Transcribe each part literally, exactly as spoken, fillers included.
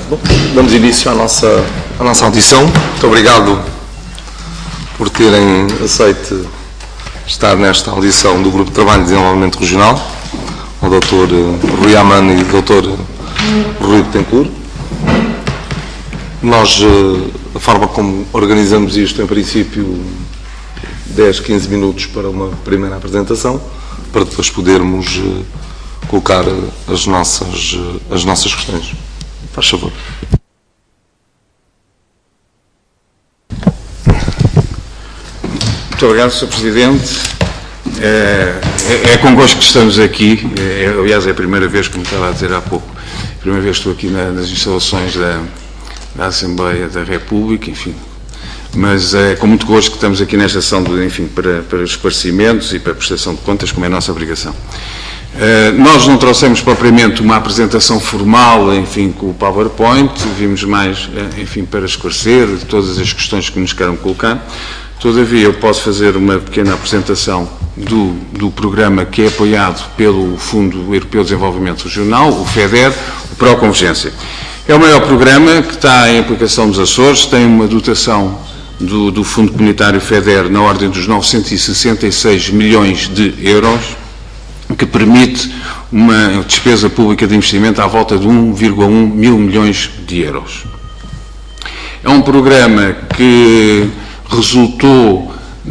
Bom, damos início à nossa, à nossa audição. Muito obrigado por terem aceito estar nesta audição do Grupo de Trabalho de Desenvolvimento Regional, o doutor Rui Amano e o doutor Rui Betancourt. Nós, a forma como organizamos isto, em princípio, dez, quinze minutos para uma primeira apresentação, para depois podermos colocar as nossas, as nossas questões. Faz favor. Muito obrigado, senhor Presidente. É, é, é com gosto que estamos aqui. É, aliás, é a primeira vez, como estava a dizer há pouco, a primeira vez que estou aqui na, nas instalações da, da Assembleia da República, enfim. Mas é com muito gosto que estamos aqui nesta sessão, de, enfim, para, para esclarecimentos e para a prestação de contas, como é a nossa obrigação. Uh, nós não trouxemos propriamente uma apresentação formal, enfim, com o PowerPoint, vimos mais, enfim, para esclarecer todas as questões que nos queiram colocar. Todavia, eu posso fazer uma pequena apresentação do, do programa que é apoiado pelo Fundo Europeu de Desenvolvimento Regional, o FEDER, o Proconvergência. É o maior programa que está em aplicação nos Açores, tem uma dotação do, do Fundo Comunitário FEDER na ordem dos novecentos e sessenta e seis milhões de euros, que permite uma despesa pública de investimento à volta de um vírgula um mil milhões de euros. É um programa que resultou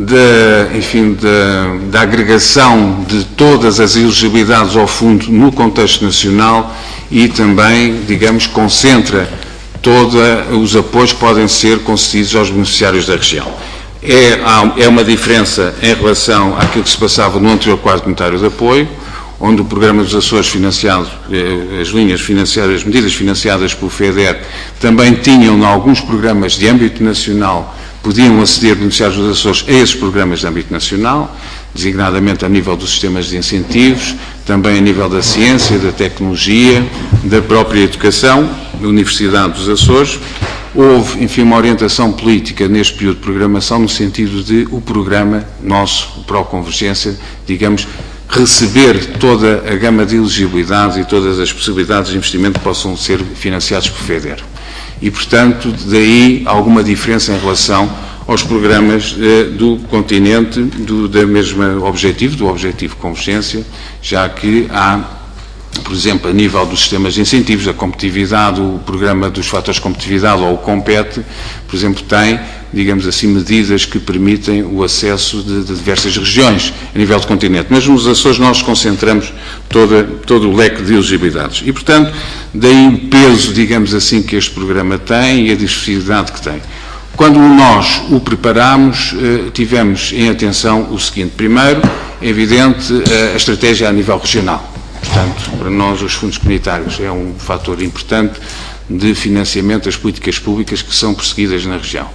da, enfim, da, da agregação de todas as elegibilidades ao fundo no contexto nacional e também, digamos, concentra todos os apoios que podem ser concedidos aos beneficiários da região. É, é uma diferença em relação àquilo que se passava no anterior quadro comunitário de apoio, onde o programa dos Açores financiado, as linhas financiadas, as medidas financiadas pelo FEDER, também tinham, em alguns programas de âmbito nacional, podiam aceder beneficiários dos Açores a esses programas de âmbito nacional, designadamente a nível dos sistemas de incentivos, também a nível da ciência, da tecnologia, da própria educação, da Universidade dos Açores. Houve, enfim, uma orientação política neste período de programação no sentido de o programa nosso, o Proconvergência, digamos, receber toda a gama de elegibilidades e todas as possibilidades de investimento que possam ser financiados por FEDER. E, portanto, daí alguma diferença em relação aos programas eh, do continente, do da mesma objetivo, do objetivo de convergência, já que há, por exemplo, a nível dos sistemas de incentivos, da competitividade, o programa dos fatores de competitividade ou o COMPET, por exemplo, tem, digamos assim, medidas que permitem o acesso de, de diversas regiões a nível do continente. Mas nos Açores nós concentramos toda, todo o leque de elegibilidades. E, portanto, daí o peso, digamos assim, que este programa tem e a diversidade que tem. Quando nós o preparámos, tivemos em atenção o seguinte. Primeiro, é evidente, a estratégia a nível regional. Portanto, para nós, os fundos comunitários é um fator importante de financiamento das políticas públicas que são perseguidas na região.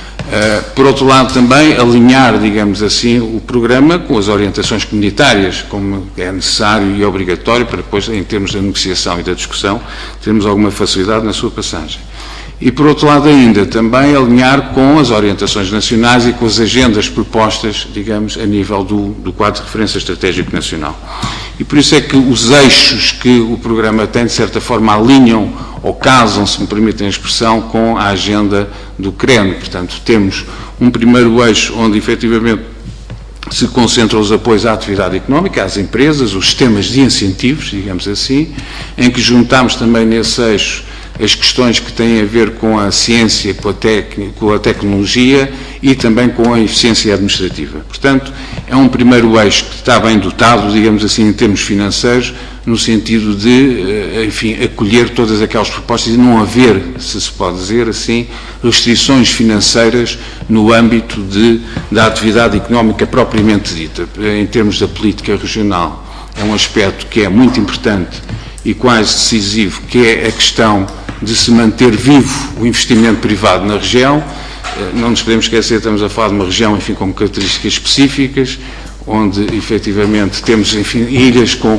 Uh, por outro lado, também alinhar, digamos assim, o programa com as orientações comunitárias, como é necessário e obrigatório, para depois, em termos da negociação e da discussão, termos alguma facilidade na sua passagem. E, por outro lado ainda, também alinhar com as orientações nacionais e com as agendas propostas, digamos, a nível do, do quadro de referência estratégico nacional. E por isso é que os eixos que o programa tem, de certa forma, alinham ou casam, se me permitem a expressão, com a agenda do C R E N. Portanto, temos um primeiro eixo onde, efetivamente, se concentram os apoios à atividade económica, às empresas, os sistemas de incentivos, digamos assim, em que juntamos também nesse eixo as questões que têm a ver com a ciência, com a, tec, com a tecnologia e também com a eficiência administrativa. Portanto, é um primeiro eixo que está bem dotado, digamos assim, em termos financeiros, no sentido de, enfim, acolher todas aquelas propostas e não haver, se se pode dizer assim, restrições financeiras no âmbito de, da atividade económica propriamente dita. Em termos da política regional, é um aspecto que é muito importante e quase decisivo, que é a questão de se manter vivo o investimento privado na região. Não nos podemos esquecer, estamos a falar de uma região, enfim, com características específicas, onde, efetivamente, temos, enfim, ilhas com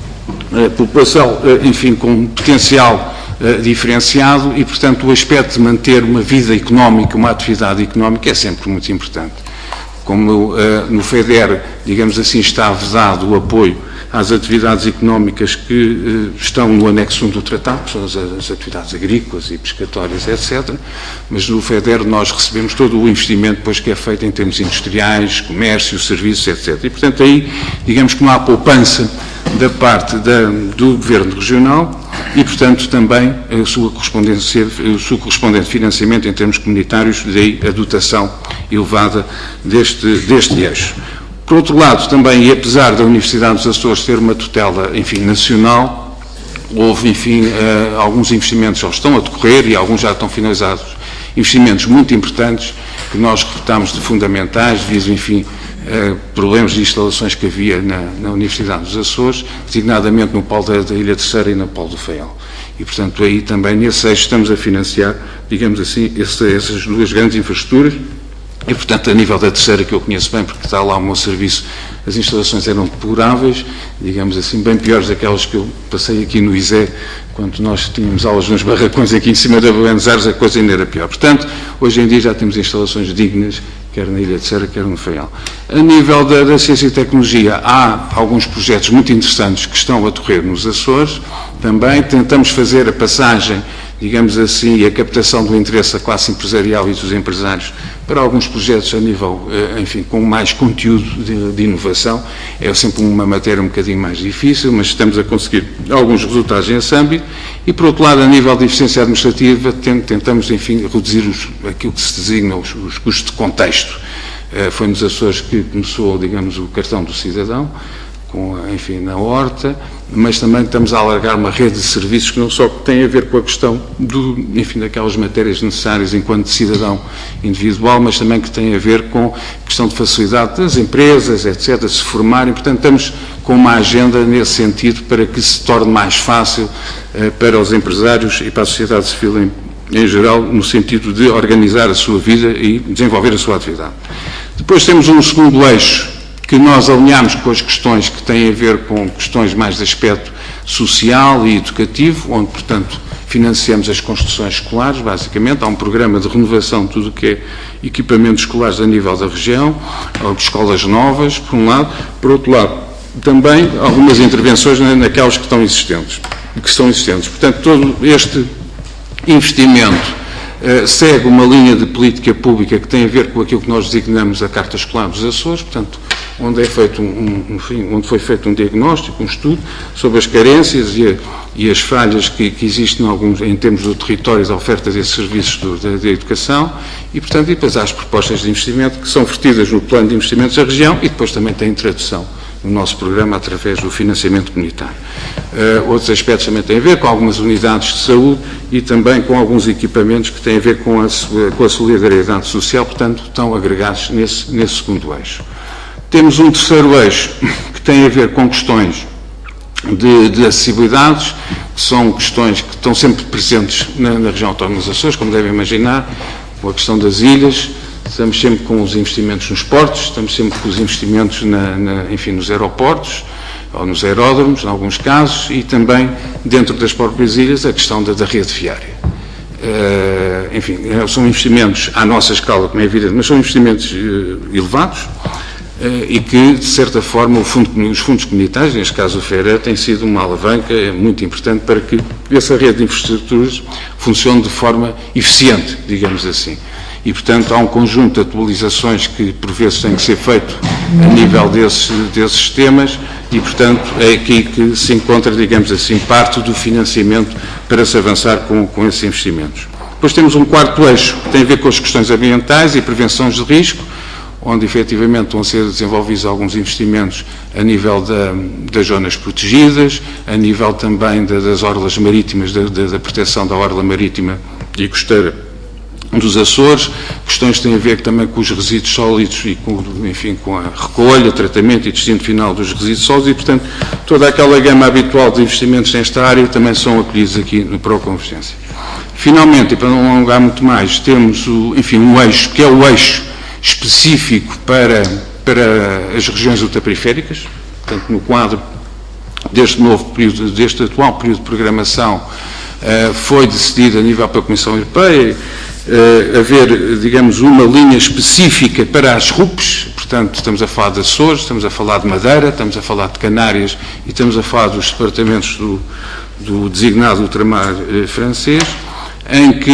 eh, população, eh, enfim, com potencial eh, diferenciado e, portanto, o aspecto de manter uma vida económica, uma atividade económica é sempre muito importante. Como eh, no FEDER, digamos assim, está vedado o apoio às atividades económicas que eh, estão no anexo um do tratado, que são as, as atividades agrícolas e pescatórias, etcétera. Mas no FEDER nós recebemos todo o investimento depois que é feito em termos industriais, comércio, serviços, etcétera. E, portanto, aí, digamos que não há poupança da parte da, do Governo Regional e, portanto, também a sua correspondência, o seu correspondente financiamento em termos comunitários, daí a dotação elevada deste, deste eixo. Por outro lado, também, e apesar da Universidade dos Açores ter uma tutela, enfim, nacional, houve, enfim, uh, alguns investimentos já estão a decorrer e alguns já estão finalizados, investimentos muito importantes que nós reputámos de fundamentais, devido, enfim, uh, problemas de instalações que havia na, na Universidade dos Açores, designadamente no polo da, da Ilha Terceira e no polo do Faial. E, portanto, aí também, nesse eixo, estamos a financiar, digamos assim, esse, essas duas grandes infraestruturas. E, portanto, a nível da Terceira, que eu conheço bem, porque está lá o meu serviço, as instalações eram deploráveis, digamos assim, bem piores daquelas que eu passei aqui no I S E, quando nós tínhamos aulas nos barracões aqui em cima da Buenos Aires, a coisa ainda era pior. Portanto, hoje em dia já temos instalações dignas, quer na Ilha Terceira, quer no Faial. A nível da, da ciência e tecnologia, há alguns projetos muito interessantes que estão a decorrer nos Açores. Também tentamos fazer a passagem, digamos assim, e a captação do interesse da classe empresarial e dos empresários para alguns projetos a nível, enfim, com mais conteúdo de, de inovação. É sempre uma matéria um bocadinho mais difícil, mas estamos a conseguir alguns resultados nesse âmbito. E, por outro lado, a nível de eficiência administrativa, tentamos, enfim, reduzir os, aquilo que se designa os, os custos de contexto. Foi nos Açores que começou, digamos, o cartão do cidadão, com, enfim, na horta, mas também estamos a alargar uma rede de serviços que não só tem a ver com a questão do, enfim, daquelas matérias necessárias enquanto cidadão individual, mas também que tem a ver com a questão de facilidade das empresas, etcétera, se formarem. Portanto, estamos com uma agenda nesse sentido para que se torne mais fácil eh, para os empresários e para a sociedade civil em, em geral, no sentido de organizar a sua vida e desenvolver a sua atividade. Depois temos um segundo eixo que nós alinhamos com as questões que têm a ver com questões mais de aspecto social e educativo, onde, portanto, financiamos as construções escolares, basicamente. Há um programa de renovação de tudo o que é equipamentos escolares a nível da região, escolas novas, por um lado. Por outro lado, também algumas intervenções naquelas que estão existentes. Que estão existentes. Portanto, todo este investimento Uh, segue uma linha de política pública que tem a ver com aquilo que nós designamos a Carta Escolar dos Açores, portanto, onde, é feito um, um, enfim, onde foi feito um diagnóstico, um estudo sobre as carências e, a, e as falhas que, que existem em, alguns, em termos do território da oferta desses serviços do, da, da educação e, portanto, e depois há as propostas de investimento que são vertidas no plano de investimentos da região e depois também tem tradução no nosso programa através do financiamento comunitário. Uh, outros aspectos também têm a ver com algumas unidades de saúde e também com alguns equipamentos que têm a ver com a, com a solidariedade social, portanto, estão agregados nesse, nesse segundo eixo. Temos um terceiro eixo que tem a ver com questões de, de acessibilidades, que são questões que estão sempre presentes na, na região autónoma dos Açores, como devem imaginar, com a questão das ilhas. Estamos sempre com os investimentos nos portos, estamos sempre com os investimentos na, na, enfim, nos aeroportos, ou nos aeródromos, em alguns casos, e também, dentro das próprias ilhas, a questão da, da rede viária. Uh, enfim, são investimentos à nossa escala, como é evidente, mas são investimentos uh, elevados uh, e que, de certa forma, o fundo, os fundos comunitários, neste caso o FEDER, tem sido uma alavanca muito importante para que essa rede de infraestruturas funcione de forma eficiente, digamos assim. E, portanto, há um conjunto de atualizações que, por vezes, tem que ser feito a nível desses, desses temas e, portanto, é aqui que se encontra, digamos assim, parte do financiamento para se avançar com, com esses investimentos. Depois temos um quarto eixo que tem a ver com as questões ambientais e prevenções de risco, onde, efetivamente, vão ser desenvolvidos alguns investimentos a nível da, das zonas protegidas, a nível também da, das orlas marítimas, da, da, da proteção da orla marítima e costeira dos Açores, questões que têm a ver também com os resíduos sólidos e com, enfim, com a recolha, tratamento e destino final dos resíduos sólidos e, portanto, toda aquela gama habitual de investimentos nesta área também são acolhidos aqui no Proconvergência. Finalmente, e para não alongar muito mais, temos o, enfim, um eixo, que é o eixo específico para, para as regiões ultraperiféricas, portanto, no quadro deste novo período, deste atual período de programação, uh, foi decidido a nível pela Comissão Europeia Uh, haver, digamos, uma linha específica para as R U Ps, portanto, estamos a falar de Açores, estamos a falar de Madeira, estamos a falar de Canárias e estamos a falar dos departamentos do, do designado ultramar eh, francês, em que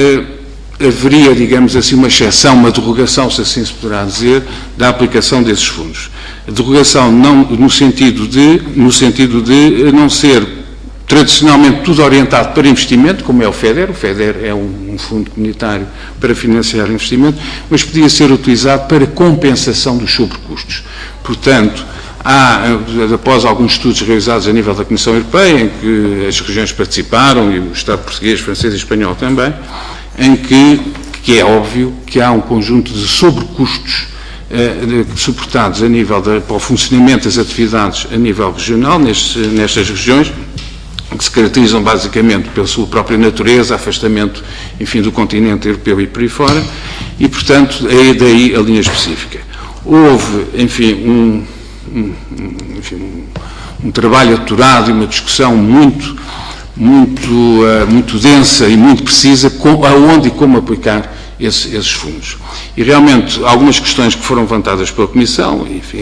eh, haveria, digamos assim, uma exceção, uma derrogação, se assim se poderá dizer, da aplicação desses fundos. A derrogação não, no, sentido de, no sentido de não ser tradicionalmente tudo orientado para investimento, como é o FEDER. O FEDER é um, um fundo comunitário para financiar investimento, mas podia ser utilizado para compensação dos sobrecustos. Portanto, há, após alguns estudos realizados a nível da Comissão Europeia, em que as regiões participaram, e o Estado português, francês e espanhol também, em que, que é óbvio que há um conjunto de sobrecustos eh, suportados a nível da, para o funcionamento das atividades a nível regional, nestes, nestas regiões, que se caracterizam basicamente pela sua própria natureza, afastamento, enfim, do continente europeu e por aí fora, e, portanto, é daí a linha específica. Houve, enfim, um, um, enfim, um, um trabalho aturado e uma discussão muito, muito, uh, muito densa e muito precisa com, aonde e como aplicar esse, esses fundos. E, realmente, algumas questões que foram levantadas pela Comissão, enfim,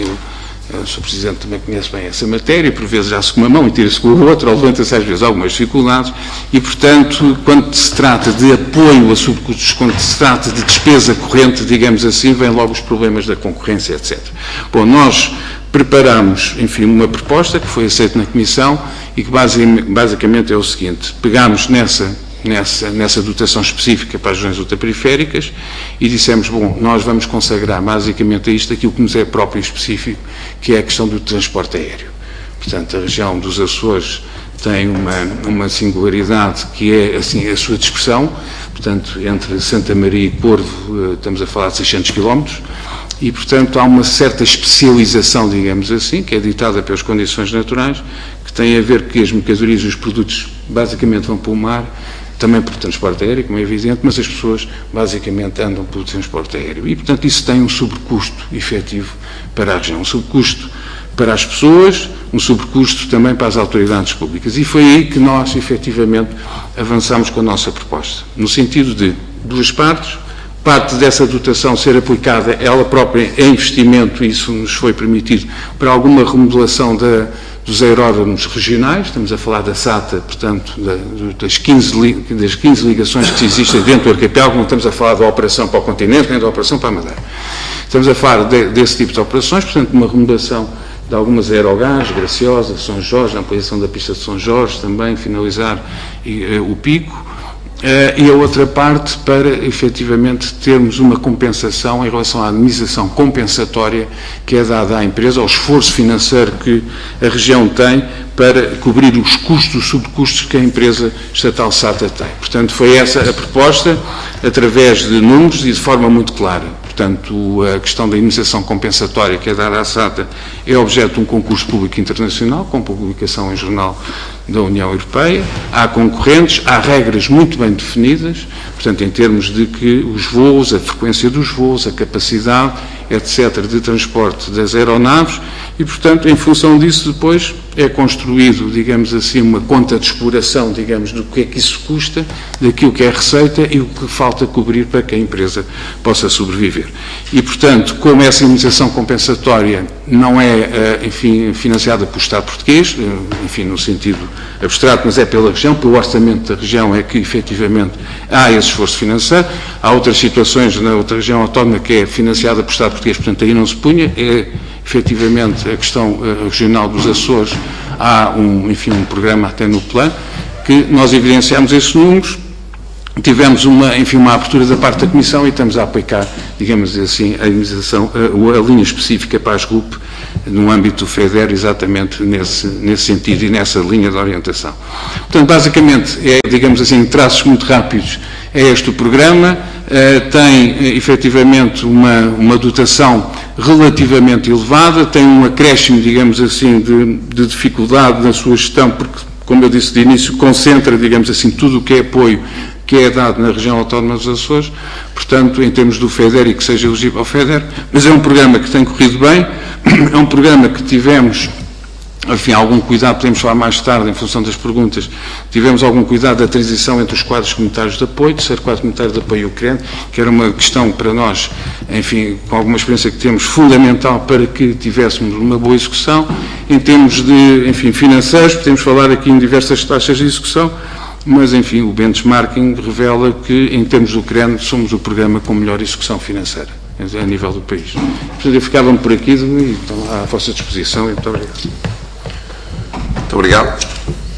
o senhor Presidente também conhece bem essa matéria, por vezes já-se com uma mão e tira-se com a outra, ou levanta-se às vezes algumas dificuldades, e, portanto, quando se trata de apoio a subcustos, quando se trata de despesa corrente, digamos assim, vêm logo os problemas da concorrência, etcétera. Bom, nós preparamos, enfim, uma proposta que foi aceita na Comissão e que basicamente é o seguinte: pegámos nessa Nessa, nessa dotação específica para as regiões ultraperiféricas e dissemos, bom, nós vamos consagrar basicamente a isto aquilo que nos é próprio e específico, que é a questão do transporte aéreo. Portanto, a região dos Açores tem uma, uma singularidade que é, assim, a sua dispersão. Portanto, entre Santa Maria e Corvo estamos a falar de seiscentos quilómetros e, portanto, há uma certa especialização, digamos assim, que é ditada pelas condições naturais, que tem a ver que as mercadorias e os produtos basicamente vão para o mar, também por transporte aéreo, como é evidente, mas as pessoas basicamente andam pelo transporte aéreo. E, portanto, isso tem um sobrecusto efetivo para a região, um sobrecusto para as pessoas, um sobrecusto também para as autoridades públicas. E foi aí que nós, efetivamente, avançamos com a nossa proposta, no sentido de duas partes: parte dessa dotação ser aplicada ela própria em investimento, e isso nos foi permitido, para alguma remodelação da dos aeródromos regionais. Estamos a falar da SATA, portanto, da, das, quinze, das quinze ligações que existem dentro do arquipélago. Não estamos a falar da operação para o continente, nem da operação para a Madeira. Estamos a falar de, desse tipo de operações, portanto, uma remodelação de algumas aerogás, Graciosa, São Jorge, a ampliação da pista de São Jorge, também finalizar e, uh, o Pico. Uh, e a outra parte para, efetivamente, termos uma compensação em relação à indemnização compensatória que é dada à empresa, ao esforço financeiro que a região tem para cobrir os custos, os subcustos que a empresa estatal SATA tem. Portanto, foi essa a proposta, através de números e de forma muito clara. Portanto, a questão da indemnização compensatória que é dada à SATA é objeto de um concurso público internacional, com publicação em jornal da União Europeia. Há concorrentes, há regras muito bem definidas, portanto, em termos de que os voos, a frequência dos voos, a capacidade, etcétera, de transporte das aeronaves, e, portanto, em função disso, depois é construído, digamos assim, uma conta de exploração, digamos, do que é que isso custa, daquilo que é receita e o que falta cobrir para que a empresa possa sobreviver. E, portanto, como essa indemnização compensatória não é, enfim, financiada pelo Estado português, enfim, no sentido abstrato, mas é pela região, pelo orçamento da região é que, efetivamente, há esse esforço financeiro. Há outras situações na outra região autónoma que é financiada pelo Estado português, portanto, aí não se punha. É, efetivamente, a questão uh, regional dos Açores, há um, enfim, um programa até no plano, que nós evidenciamos esses números, tivemos uma, enfim, uma abertura da parte da Comissão e estamos a aplicar, digamos assim, a indemnização, a, a linha específica para as R U P, no âmbito do FEDER, exatamente nesse, nesse sentido e nessa linha de orientação. Portanto, basicamente, é, digamos assim, em traços muito rápidos, é este o programa. Uh, tem, uh, efetivamente, uma, uma dotação relativamente elevada, tem um acréscimo, digamos assim, de, de dificuldade na sua gestão, porque, como eu disse de início, concentra, digamos assim, tudo o que é apoio que é dado na região autónoma dos Açores, portanto, em termos do FEDER e que seja elegível ao FEDER, mas é um programa que tem corrido bem, é um programa que tivemos enfim, algum cuidado, podemos falar mais tarde, em função das perguntas, tivemos algum cuidado da transição entre os quadros comunitários de apoio, terceiro quadro comunitário de apoio ucraniano, que era uma questão para nós, enfim, com alguma experiência que temos, fundamental para que tivéssemos uma boa execução. Em termos de, enfim, financeiros, podemos falar aqui em diversas taxas de execução, mas, enfim, o benchmarking revela que, em termos do ucraniano, somos o programa com melhor execução financeira a nível do país. Portanto, eu ficava por aqui e estou à vossa disposição e muito obrigado. Muito obrigado.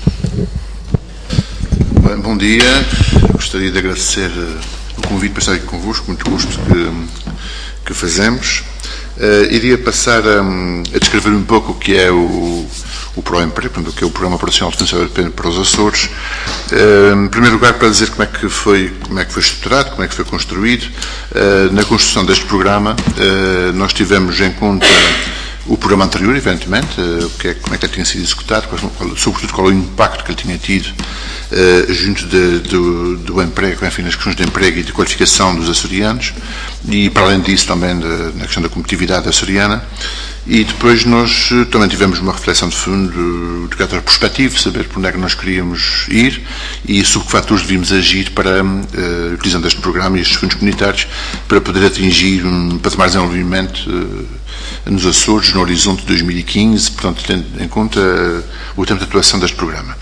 Bem, bom dia. Gostaria de agradecer o convite para estar aqui convosco, muito gosto que, que fazemos. Uh, iria passar a, a descrever um pouco o que é o, o ProEmprego, o que é o Programa Operacional de Defensão Europeia para os Açores. Uh, em primeiro lugar, para dizer como é que foi, como é que foi estruturado, como é que foi construído. Uh, na construção deste programa, uh, nós tivemos em conta o programa anterior, evidentemente, uh, que é, como é que ele tinha sido executado, qual, sobretudo qual é o impacto que ele tinha tido uh, junto de, do, do emprego, enfim, nas questões de emprego e de qualificação dos açorianos, e para além disso também de, na questão da competitividade açoriana. E depois nós uh, também tivemos uma reflexão de fundo de caráter prospectivo, saber por onde é que nós queríamos ir e sobre que fatores devíamos agir para, uh, utilizando este programa e estes fundos comunitários, para poder atingir um patamar de desenvolvimento uh, nos Açores, no horizonte de dois mil e quinze, portanto, tendo em conta uh, o tempo de atuação deste programa.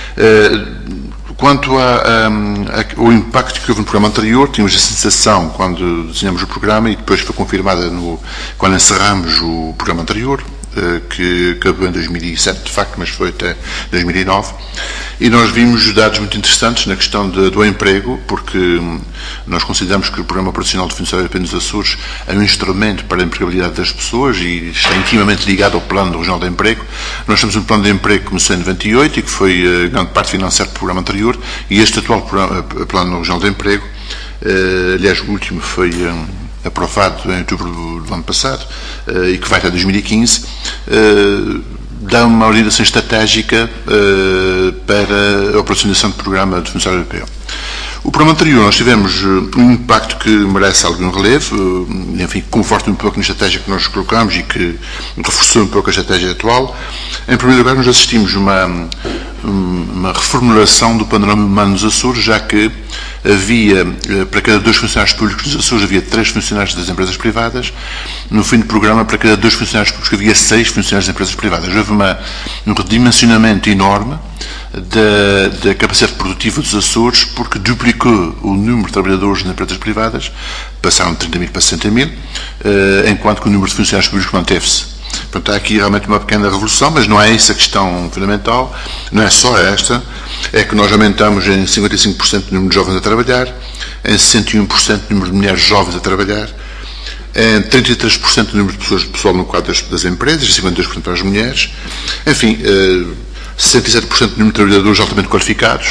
Uh, quanto a, a, a, ao impacto que houve no programa anterior, tínhamos a sensação, quando desenhamos o programa, e depois foi confirmada no, quando encerramos o programa anterior, uh, que acabou em dois mil e sete, de facto, mas foi até dois mil e nove, e nós vimos dados muito interessantes na questão de, do emprego, porque um, nós consideramos que o Programa Operacional de Defensão Europeia nos Açores é um instrumento para a empregabilidade das pessoas e está intimamente ligado ao Plano Regional de Emprego. Nós temos um plano de emprego que começou em noventa e oito e que foi uh, grande parte financiado pelo programa anterior, e este atual programa, uh, Plano Regional de Emprego, uh, aliás, o último foi um, aprovado em outubro do, do ano passado uh, e que vai até dois mil e quinze, uh, dá uma orientação estratégica uh, para a operacionalização do programa de defensão europeu. O programa anterior nós tivemos uh, um impacto que merece algum relevo, uh, enfim, que conforta um pouco na estratégia que nós colocamos e que reforçou um pouco a estratégia atual. Em primeiro lugar, nós assistimos a uma, uma reformulação do panorama humano nos Açores, já que havia, uh, para cada dois funcionários públicos nos Açores, havia três funcionários das empresas privadas. No fim do programa, para cada dois funcionários públicos, havia seis funcionários das empresas privadas. Houve uma, um redimensionamento enorme da, da capacidade produtiva dos Açores, porque duplicou o número de trabalhadores nas empresas privadas, passaram de trinta mil para sessenta mil, enquanto que o número de funcionários públicos manteve-se. Portanto, há aqui realmente uma pequena revolução, mas não é essa a questão fundamental, não é só esta, é que nós aumentamos em cinquenta e cinco por cento o número de jovens a trabalhar, em sessenta e um por cento o número de mulheres jovens a trabalhar, em trinta e três por cento o número de pessoas, pessoal no quadro das, das empresas, cinquenta e dois por cento para as mulheres, enfim, sessenta e sete por cento do número de trabalhadores altamente qualificados.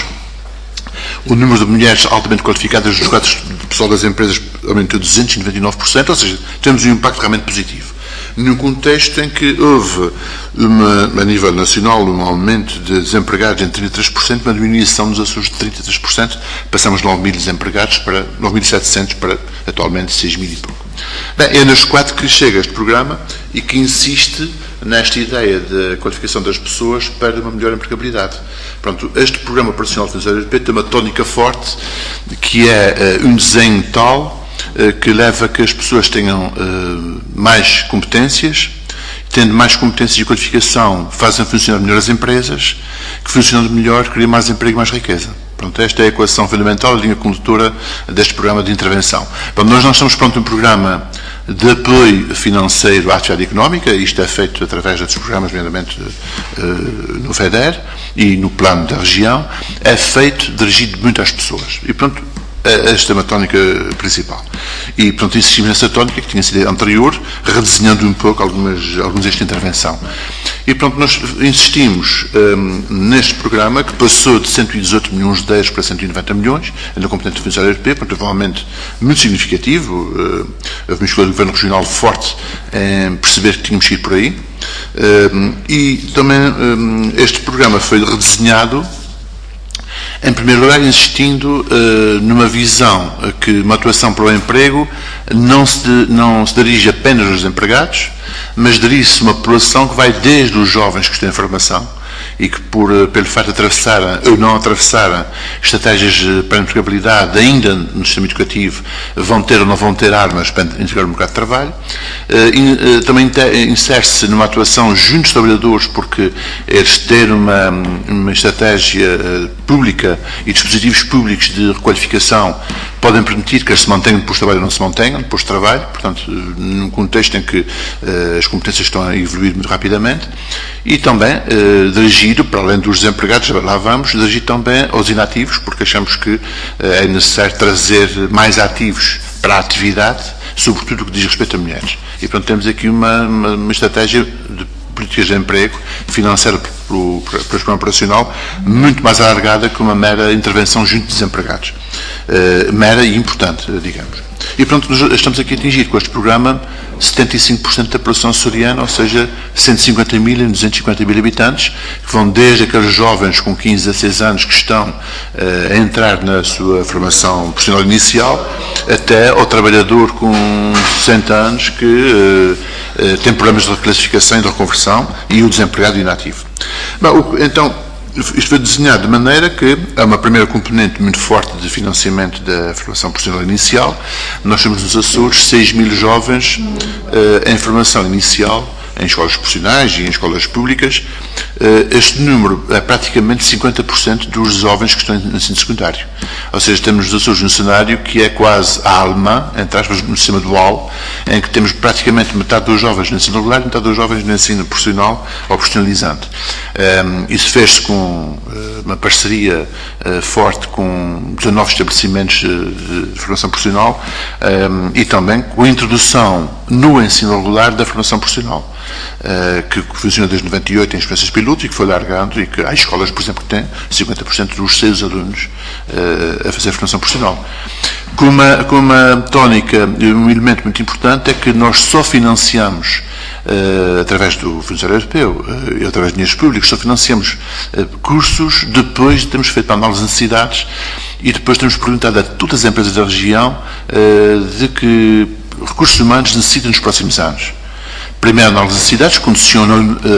O número de mulheres altamente qualificadas nos quadros de pessoal das empresas aumentou duzentos e noventa e nove por cento, ou seja, temos um impacto realmente positivo. Num contexto em que houve, uma, a nível nacional, um aumento de desempregados em trinta e três por cento, uma diminuição nos Açores de trinta e três por cento, passamos de nove mil desempregados para nove mil e setecentos para atualmente seis mil e pouco. Bem, é neste quadro que chega este programa e que insiste nesta ideia de qualificação das pessoas para uma melhor empregabilidade. Pronto, este programa operacional de defensão europeia tem uma tónica forte, que é uh, um desenho tal uh, que leva a que as pessoas tenham uh, mais competências, tendo mais competências e qualificação, fazem funcionar melhor as empresas, que funcionando melhor, criam mais emprego e mais riqueza. Pronto, esta é a equação fundamental, a linha condutora deste programa de intervenção. Pronto, nós não estamos pronto um programa de apoio financeiro à atividade económica, isto é feito através destes programas, nomeadamente uh, no FEDER e no plano da região, é feito dirigido muito às pessoas. E, pronto, esta é uma tónica principal. E, portanto, insistimos nessa tónica que tinha sido anterior, redesenhando um pouco algumas, alguns eixos de intervenção. E, portanto, nós insistimos um, neste programa, que passou de cento e dezoito milhões de euros para cento e noventa milhões, na competente de defensão europeia, portanto, provavelmente muito significativo. Uh, houve uma escolha do Governo Regional forte em perceber que tínhamos que ir por aí. Uh, e também um, este programa foi redesenhado, em primeiro lugar, insistindo uh, numa visão que uma atuação para o emprego não se, não se dirige apenas aos empregados, mas dirige-se uma população que vai desde os jovens que estão em formação e que, por, pelo facto de atravessarem ou não atravessarem estratégias para a empregabilidade ainda no sistema educativo, vão ter ou não vão ter armas para integrar o mercado de trabalho. Também insere-se numa atuação junto aos trabalhadores, porque eles terem uma, uma estratégia pública e dispositivos públicos de requalificação podem permitir que eles se mantenham depois de trabalho ou não se mantenham depois de trabalho, portanto, num contexto em que uh, as competências estão a evoluir muito rapidamente, e também uh, dirigido, para além dos desempregados, lá vamos, dirigido também aos inativos, porque achamos que uh, é necessário trazer mais ativos para a atividade, sobretudo o que diz respeito a mulheres. E, portanto, temos aqui uma, uma, uma estratégia de políticas de emprego financeira para o programa operacional muito mais alargada que uma mera intervenção junto de desempregados. Uh, mera e importante, digamos. E, portanto, nós estamos aqui a atingir com este programa setenta e cinco por cento da população açoriana, ou seja, cento e cinquenta mil e duzentos e cinquenta mil habitantes, que vão desde aqueles jovens com quinze a dezesseis anos que estão uh, a entrar na sua formação profissional inicial, até ao trabalhador com sessenta anos que uh, uh, tem problemas de reclassificação e de reconversão, e o desempregado inativo. Bom, o, então, isto foi desenhado de maneira que há uma primeira componente muito forte de financiamento da formação profissional inicial. Nós temos nos Açores seis mil jovens uh, em formação inicial, em escolas profissionais e em escolas públicas. Uh, este número é praticamente cinquenta por cento dos jovens que estão no ensino secundário. Ou seja, temos nos Açores um cenário que é quase a alemã, entre aspas, no sistema dual, em que temos praticamente metade dos jovens no ensino regular e metade dos jovens no ensino profissional ou profissionalizante. Um, isso fez-se com uh, uma parceria uh, forte com dezanove estabelecimentos uh, de formação profissional um, e também com a introdução no ensino regular da formação profissional, uh, que funciona desde noventa e oito em experiências piloto e que foi largando, e que há escolas, por exemplo, que têm cinquenta por cento dos seus alunos uh, a fazer formação profissional. Com uma, com uma tónica, um elemento muito importante é que nós só financiamos, uh, através do Fundo Social Europeu uh, e através de dinheiros públicos, só financiamos uh, cursos depois de termos feito uma análise de necessidades e depois temos perguntado a todas as empresas da região uh, de que recursos humanos necessitam nos próximos anos. Primeiro, a análise de necessidades condiciona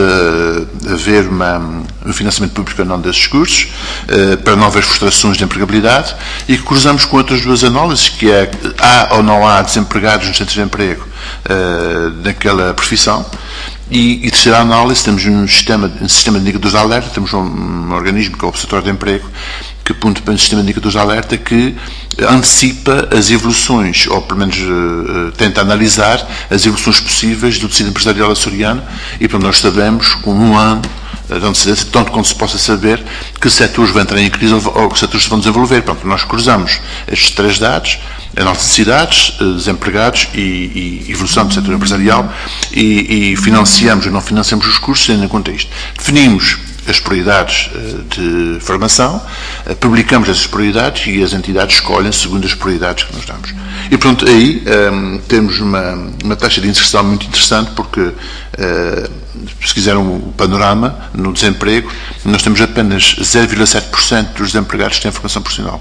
uh, haver uma, um financiamento público ou não desses cursos, uh, para não haver frustrações de empregabilidade, e que cruzamos com outras duas análises, que é há ou não há desempregados nos centros de emprego uh, naquela profissão. E, e terceira análise, temos um sistema, um sistema de indicadores de alerta, temos um, um organismo que é o Observatório de Emprego, que aponta para um sistema de indicadores de alerta que antecipa as evoluções, ou pelo menos uh, tenta analisar as evoluções possíveis do tecido empresarial açoriano, e para nós sabemos, com um ano de antecedência, tanto quanto se possa saber, que setores vão entrar em crise ou que setores se vão desenvolver. Pronto, nós cruzamos estes três dados, as necessidades, desempregados e, e evolução do setor empresarial, e, e financiamos ou não financiamos os cursos, tendo em conta isto. Definimos as prioridades de formação, publicamos essas prioridades e as entidades escolhem segundo as prioridades que nós damos. E pronto, aí um, temos uma, uma taxa de inserção muito interessante, porque uh, se quiser um panorama no desemprego, nós temos apenas zero vírgula sete por cento dos desempregados que têm formação profissional.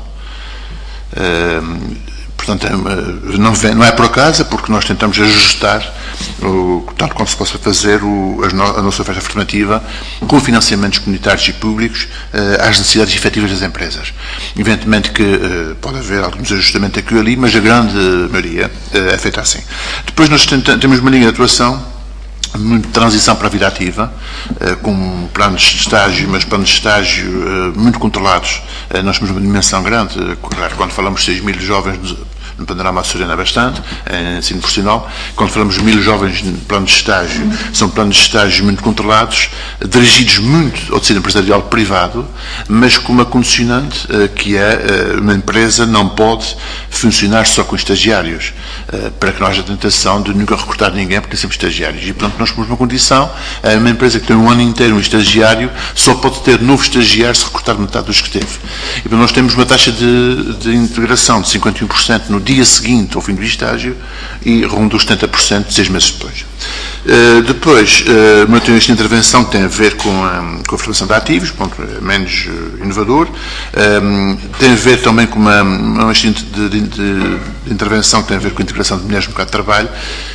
Uh, Portanto, não, vem, não é por acaso, é porque nós tentamos ajustar, o, tanto quanto se possa fazer, o, a nossa oferta formativa com financiamentos comunitários e públicos uh, às necessidades efetivas das empresas. Evidentemente que uh, pode haver alguns ajustamentos aqui e ali, mas a grande maioria uh, é feita assim. Depois nós tentamos, temos uma linha de atuação muito de transição para a vida ativa, com planos de estágio, mas planos de estágio muito controlados. Nós temos uma dimensão grande, quando falamos de seis mil jovens no panorama açoriano é bastante, em ensino profissional. Quando falamos de mil jovens no plano de estágio, são planos de estágio muito controlados, dirigidos muito ao tecido empresarial privado, mas com uma condicionante, que é, uma empresa não pode funcionar só com estagiários, para que não haja tentação de nunca recrutar ninguém, porque tem sempre estagiários. E, portanto, nós temos uma condição, uma empresa que tem um ano inteiro um estagiário, só pode ter novo estagiário se recrutar metade dos que teve. E, portanto, nós temos uma taxa de, de integração de cinquenta e um por cento no dia seguinte ao fim do estágio e ronda os setenta por cento seis meses depois. Uh, depois, uh, uma teoria de intervenção que tem a ver com a, com a formação de ativos, ponto, é menos uh, inovador. Um, tem a ver também com uma, uma excelente de, de, de intervenção que tem a ver com a integração de mulheres no mercado de trabalho,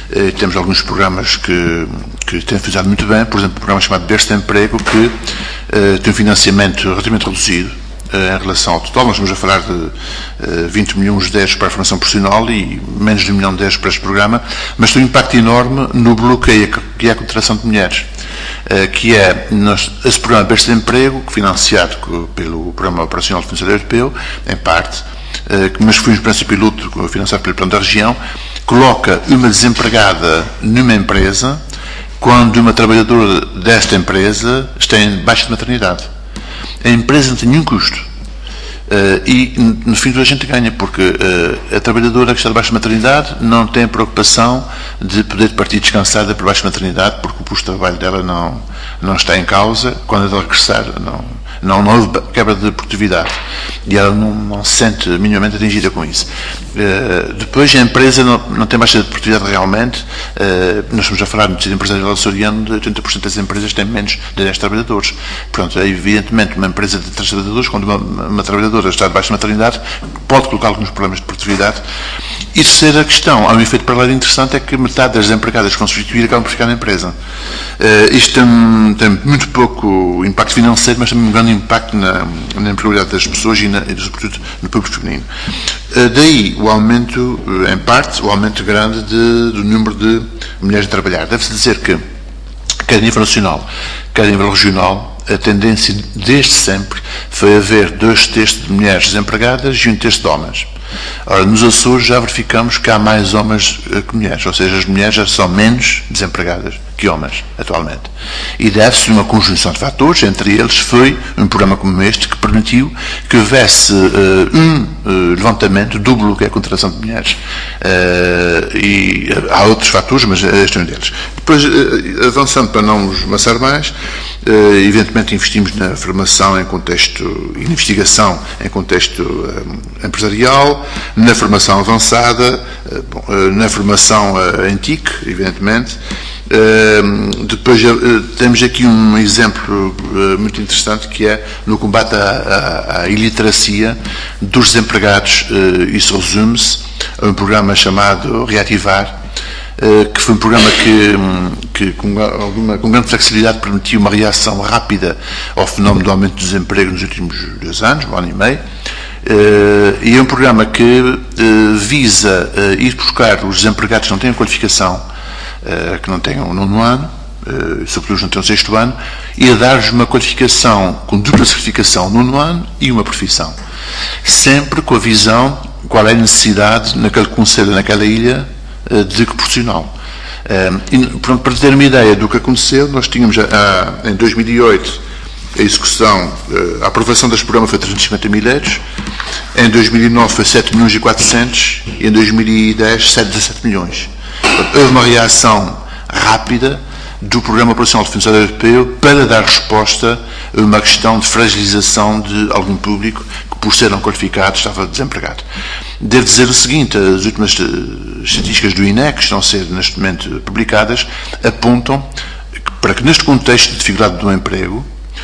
Uh, temos alguns programas que, que têm funcionado muito bem, por exemplo, um programa chamado Berço de Emprego, que uh, tem um financiamento relativamente reduzido uh, em relação ao total. Nós estamos a falar de uh, vinte milhões de euros para a formação profissional e menos de um milhão de euros para este programa, mas tem um impacto enorme no bloqueio que é a contratação de mulheres. Que é nós, esse programa Berço de Emprego, financiado pelo Programa Operacional de Funcionário Europeu, em parte, mas foi uma experiência piloto financiado pelo Plano da Região, coloca uma desempregada numa empresa quando uma trabalhadora desta empresa está em baixa de maternidade. A empresa não tem nenhum custo. Uh, e no fim toda a gente ganha, porque uh, a trabalhadora que está de baixa maternidade não tem a preocupação de poder partir descansada por baixa maternidade, porque o posto de trabalho dela não, não está em causa. Quando ela regressar, não, não, não houve quebra de produtividade e ela não, não se sente minimamente atingida com isso. Uh, depois a empresa não, não tem baixa de produtividade realmente. Uh, nós estamos a falar no tecido empresarial açoriano de oitenta por cento das empresas têm menos de dez trabalhadores. Portanto, é evidentemente uma empresa de três trabalhadores, quando uma, uma trabalhadora está de baixa maternidade, pode colocar alguns problemas de produtividade. E terceira questão, há um efeito paralelo interessante, é que metade das empregadas que vão substituir acabam por ficar na empresa. Uh, isto tem, tem muito pouco impacto financeiro, mas também um grande impacto na, na empregabilidade das pessoas e, na, e sobretudo no público feminino. Uh, daí o aumento, em parte, o aumento grande de, do número de mulheres a trabalhar. Deve-se dizer que, quer a nível nacional, quer a nível regional, a tendência desde sempre foi haver dois terços de mulheres desempregadas e um terço de homens. Ora, nos Açores já verificamos que há mais homens que mulheres, ou seja, as mulheres já são menos desempregadas que homens, atualmente. E deve-se a uma conjunção de fatores, entre eles foi um programa como este que permitiu que houvesse uh, um uh, levantamento duplo que é a contratação de mulheres. Uh, e há outros fatores, mas este é um deles. Depois, uh, avançando para não nos maçar mais, uh, evidentemente investimos na formação em contexto, e na investigação em contexto uh, empresarial, na formação avançada, uh, bom, uh, na formação uh, em T I C, evidentemente. Uh, depois uh, temos aqui um exemplo uh, muito interessante, que é no combate à, à, à iliteracia dos desempregados. Uh, isso resume-se a um programa chamado Reativar, uh, que foi um programa que, que com, alguma, com grande flexibilidade permitiu uma reação rápida ao fenómeno do aumento do desemprego nos últimos dois anos, um ano e meio. Uh, e é um programa que uh, visa uh, ir buscar os desempregados que não têm qualificação, Uh, que não tenham o nono ano, uh, sobretudo os que não tenham o sexto ano, e a dar-lhes uma qualificação com dupla certificação no nono ano e uma profissão. Sempre com a visão qual é a necessidade naquele concelho, naquela ilha, uh, de profissional. Uh, e, pronto, para ter uma ideia do que aconteceu, nós tínhamos uh, em dois mil e oito a execução, uh, a aprovação deste programa foi trezentos e cinquenta mil euros, em dois mil e nove foi sete milhões e quatrocentos e em dois mil e dez sete vírgula dezessete milhões. Houve uma reação rápida do Programa Operacional de Funcionário Europeu para dar resposta a uma questão de fragilização de algum público que, por ser não qualificado, estava desempregado. Devo dizer o seguinte: as últimas estatísticas do I N E, que estão a ser neste momento publicadas, apontam para que, neste contexto de dificuldade do emprego,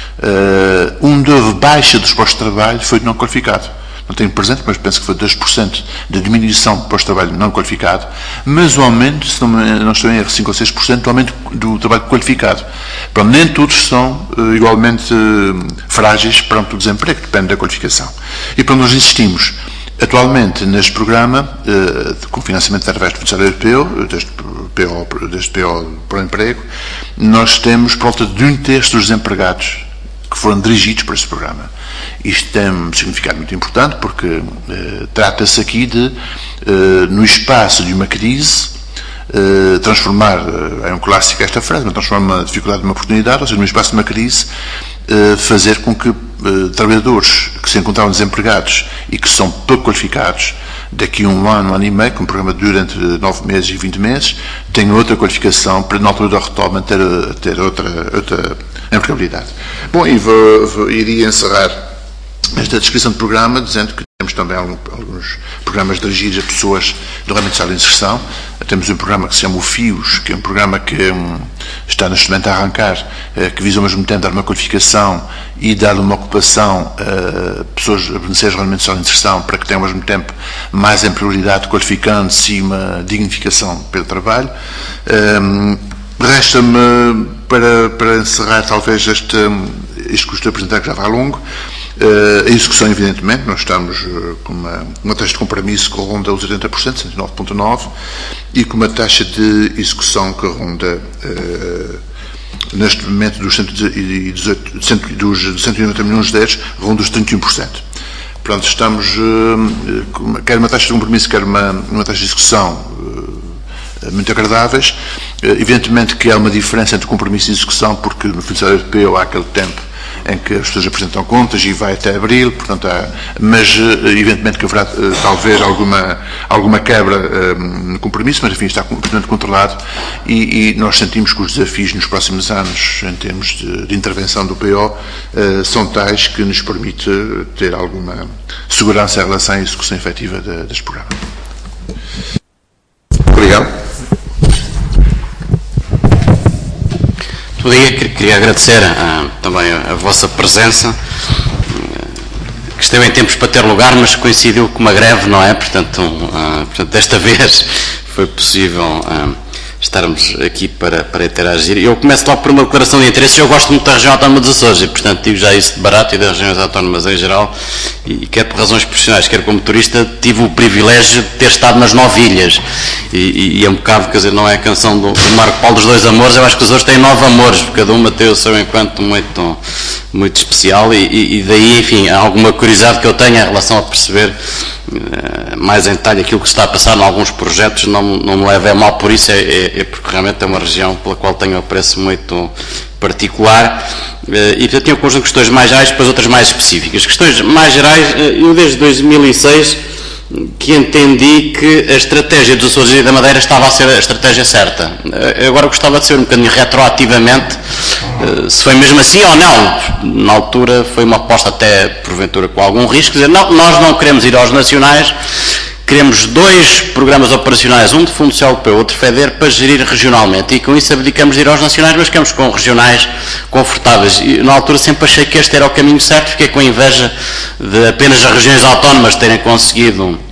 onde houve baixa dos postos de trabalho foi de não qualificado. Não tenho presente, mas penso que foi dois por cento de diminuição de posto de trabalho não qualificado, mas o aumento, se não, não estou em erro, cinco ou seis por cento do aumento do trabalho qualificado. Pronto, nem todos são uh, igualmente uh, frágeis perante o desemprego, depende da qualificação. E para nós insistimos, atualmente, neste programa, uh, com financiamento através do Funcionário Europeu, deste P O, deste P O para o emprego, nós temos por volta de um terço dos desempregados que foram dirigidos para este programa. Isto tem um significado muito importante, porque eh, trata-se aqui de, eh, no espaço de uma crise, eh, transformar, eh, é um clássico esta frase, mas transformar uma dificuldade numa oportunidade, ou seja, no espaço de uma crise, eh, fazer com que eh, trabalhadores que se encontravam desempregados e que são pouco qualificados, daqui a um ano, um ano e meio, com um programa dura entre nove meses e vinte meses, tenham outra qualificação para, na altura da retoma, ter, ter outra, outra empregabilidade. Bom, e vou, vou, iria encerrar esta descrição do programa dizendo que temos também alguns programas dirigidos a pessoas do ramo inicial de inserção. Temos um programa que se chama o FIOS, que é um programa que um, está neste momento a arrancar, uh, que visa ao mesmo tempo dar uma qualificação e dar uma ocupação a uh, pessoas a beneficiários do ramo inicial de inserção, para que tenham ao mesmo tempo mais emprego, qualificando-se e uma dignificação pelo trabalho. Um, Resta-me, para, para encerrar talvez este, isto que estou a apresentar, que já vai longo, uh, a execução, evidentemente. Nós estamos uh, com uma, uma taxa de compromisso que ronda os oitenta por cento, cento e nove vírgula nove, e com uma taxa de execução que ronda, uh, neste momento, dos, cento e dezoito, dos cento e noventa milhões de euros, ronda os trinta e um por cento. Pronto, estamos, uh, com, quer uma taxa de compromisso, quer uma, uma taxa de execução uh, muito agradáveis. Evidentemente que há uma diferença entre compromisso e execução, porque no Funcionário Europeu há aquele tempo em que as pessoas apresentam contas e vai até abril, portanto há, mas evidentemente que haverá talvez alguma, alguma quebra um, no compromisso, mas enfim está completamente controlado, e, e nós sentimos que os desafios nos próximos anos em termos de, de intervenção do P O uh, são tais que nos permite ter alguma segurança em relação à execução efetiva de, deste programa. Obrigado. Queria agradecer uh, também a, a vossa presença, uh, que esteve em tempos para ter lugar, mas coincidiu com uma greve, não é? Portanto, uh, portanto desta vez foi possível uh, estarmos aqui para, para interagir. Eu começo logo por uma declaração de interesses. Eu gosto muito da região autónoma dos Açores e, portanto, digo já isso de barato e das regiões autónomas em geral, e quer por razões profissionais, quer como turista, tive o privilégio de ter estado nas nove ilhas, e, e, e é um bocado, quer dizer, não é a canção do, do Marco Paulo dos Dois Amores. Eu acho que os Açores têm nove amores, cada uma tem o seu encanto muito, muito especial, e, e, e daí, enfim, há alguma curiosidade que eu tenho em relação a perceber uh, mais em detalhe aquilo que se está a passar em alguns projetos. Não, não me leve a mal por isso, é, é, é porque realmente é uma região pela qual tenho um apreço muito particular, e portanto tinha um conjunto de questões mais gerais, depois outras mais específicas. Questões mais gerais, eu desde dois mil e seis que entendi que a estratégia dos Açores e da Madeira estava a ser a estratégia certa. Agora gostava de saber um bocadinho retroativamente se foi mesmo assim ou não. Na altura foi uma aposta até porventura com algum risco, dizer, não, nós não queremos ir aos nacionais, queremos dois programas operacionais, um de Fundo Social Europeu, outro FEDER, para gerir regionalmente, e com isso abdicamos de ir aos nacionais, mas ficamos com regionais confortáveis. E na altura sempre achei que este era o caminho certo, fiquei com inveja de apenas as regiões autónomas terem conseguido uh,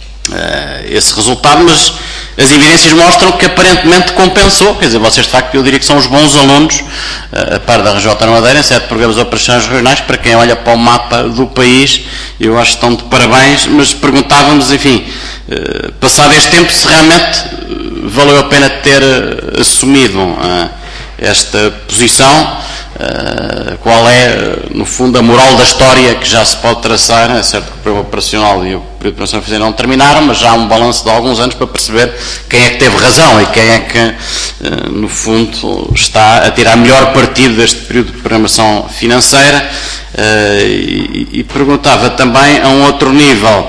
esse resultado, mas as evidências mostram que aparentemente compensou. Quer dizer, vocês de facto, eu diria que são os bons alunos, uh, a par da região autónoma Madeira, em sete programas operacionais regionais. Para quem olha para o mapa do país, eu acho que estão de parabéns, mas perguntávamos, enfim, uh, passado este tempo, se realmente uh, valeu a pena ter uh, assumido uh, esta posição, uh, qual é, uh, no fundo, a moral da história que já se pode traçar. É certo que o período operacional e o período de operação financeira não terminaram, mas já há um balanço de alguns anos para perceber quem é que teve razão e quem é que, uh, no fundo, está a tirar melhor partido deste período de programação financeira. Uh, e, e perguntava também a um outro nível,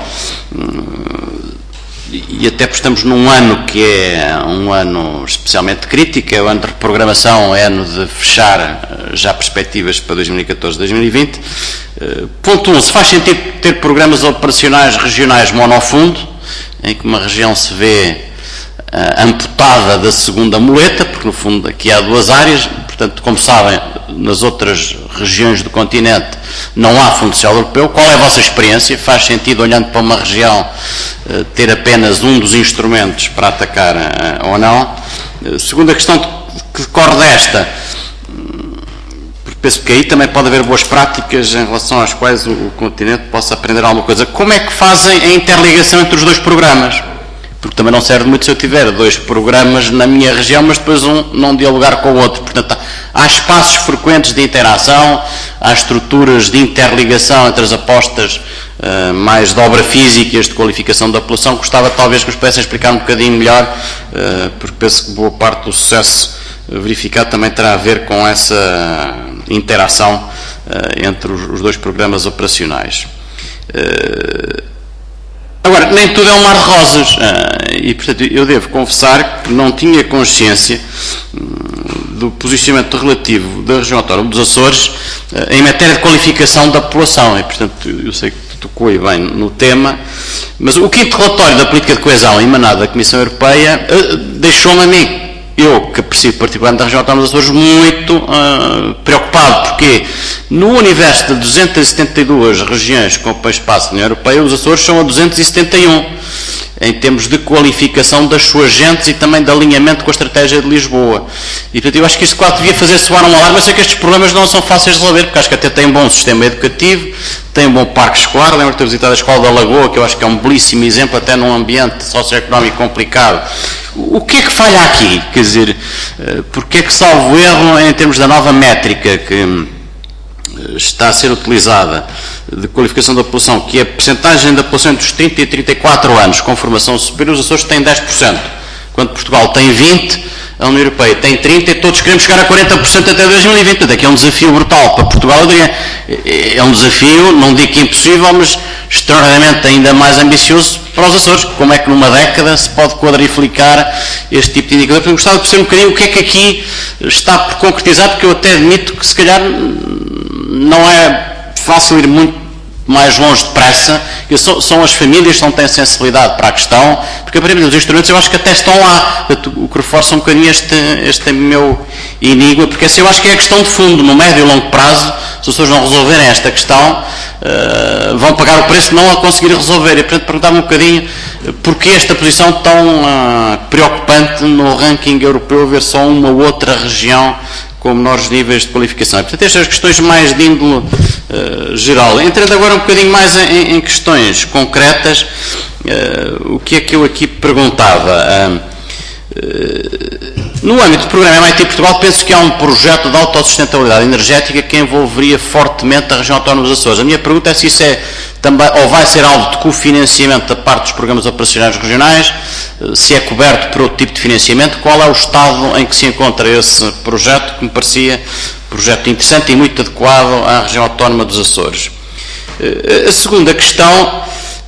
uh, e até porque estamos num ano que é um ano especialmente crítico, é o ano de reprogramação, é ano de fechar já perspectivas para dois mil e catorze a dois mil e vinte. Uh, ponto um, se faz sentido ter programas operacionais regionais monofundo, em que uma região se vê uh, amputada da segunda muleta, porque no fundo aqui há duas áreas. Portanto, como sabem, nas outras regiões do continente não há Fundo Social Europeu. Qual é a vossa experiência? Faz sentido, olhando para uma região, ter apenas um dos instrumentos para atacar ou não? Segunda questão que decorre desta, porque penso que aí também pode haver boas práticas em relação às quais o continente possa aprender alguma coisa. Como é que fazem a interligação entre os dois programas? Porque também não serve muito se eu tiver dois programas na minha região, mas depois um não dialogar com o outro. Portanto, há espaços frequentes de interação, há estruturas de interligação entre as apostas uh, mais de obra física e as de qualificação da população. Gostava talvez que os pudessem explicar um bocadinho melhor, uh, porque penso que boa parte do sucesso verificado também terá a ver com essa interação uh, entre os, os dois programas operacionais. Uh, Agora, nem tudo é um mar de rosas, e portanto eu devo confessar que não tinha consciência do posicionamento relativo da região autónoma dos Açores em matéria de qualificação da população, e portanto eu sei que tocou e bem no tema, mas o quinto relatório da política de coesão emanado da Comissão Europeia deixou-me a mim, eu que aprecio particularmente da região autónoma dos Açores, muito uh, preocupado, porque no universo de duzentas e setenta e duas regiões que compõem espaço da União Europeia, os Açores são a duzentos e setenta e um, em termos de qualificação das suas gentes e também de alinhamento com a estratégia de Lisboa. E, portanto, eu acho que isto quase devia fazer soar um alarme. Eu sei que estes problemas não são fáceis de resolver, porque acho que até tem um bom sistema educativo, tem um bom parque escolar. Lembro de ter visitado a Escola da Lagoa, que eu acho que é um belíssimo exemplo, até num ambiente socioeconómico complicado. O que é que falha aqui? Quer dizer, porque é que, salvo erro, em termos da nova métrica que está a ser utilizada de qualificação da população, que é a percentagem da população entre os trinta e trinta e quatro anos com formação superior, os Açores têm dez por cento, enquanto Portugal tem vinte por cento, a União Europeia tem trinta por cento e todos queremos chegar a quarenta por cento até dois mil e vinte. Daqui é um desafio brutal para Portugal, eu diria, é um desafio, não digo que impossível, mas extraordinariamente ainda mais ambicioso para os Açores. Como é que numa década se pode quadriplicar este tipo de indicador? Eu gostava de perceber um bocadinho o que é que aqui está por concretizar, porque eu até admito que se calhar não é fácil ir muito mais longe depressa. São as famílias que não têm sensibilidade para a questão, porque aparentemente os instrumentos eu acho que até estão lá, o que reforça um bocadinho este, este meu enigma, porque assim, eu acho que é a questão de fundo, no médio e longo prazo, se as pessoas não resolverem esta questão, uh, vão pagar o preço de não a conseguir resolver. E portanto perguntava um bocadinho porque esta posição tão uh, preocupante no ranking europeu, ver só uma ou outra região com menores níveis de qualificação. E, portanto, estas questões mais de índole uh, geral. Entrando agora um bocadinho mais em, em questões concretas, uh, o que é que eu aqui perguntava? Uh, uh, no âmbito do programa M I T Portugal, penso que há um projeto de autossustentabilidade energética que envolveria fortemente a região autónoma dos Açores. A minha pergunta é se isso é também, ou vai ser alvo de cofinanciamento da parte dos programas operacionais regionais, se é coberto por outro tipo de financiamento, qual é o estado em que se encontra esse projeto, que me parecia um projeto interessante e muito adequado à região autónoma dos Açores. A segunda questão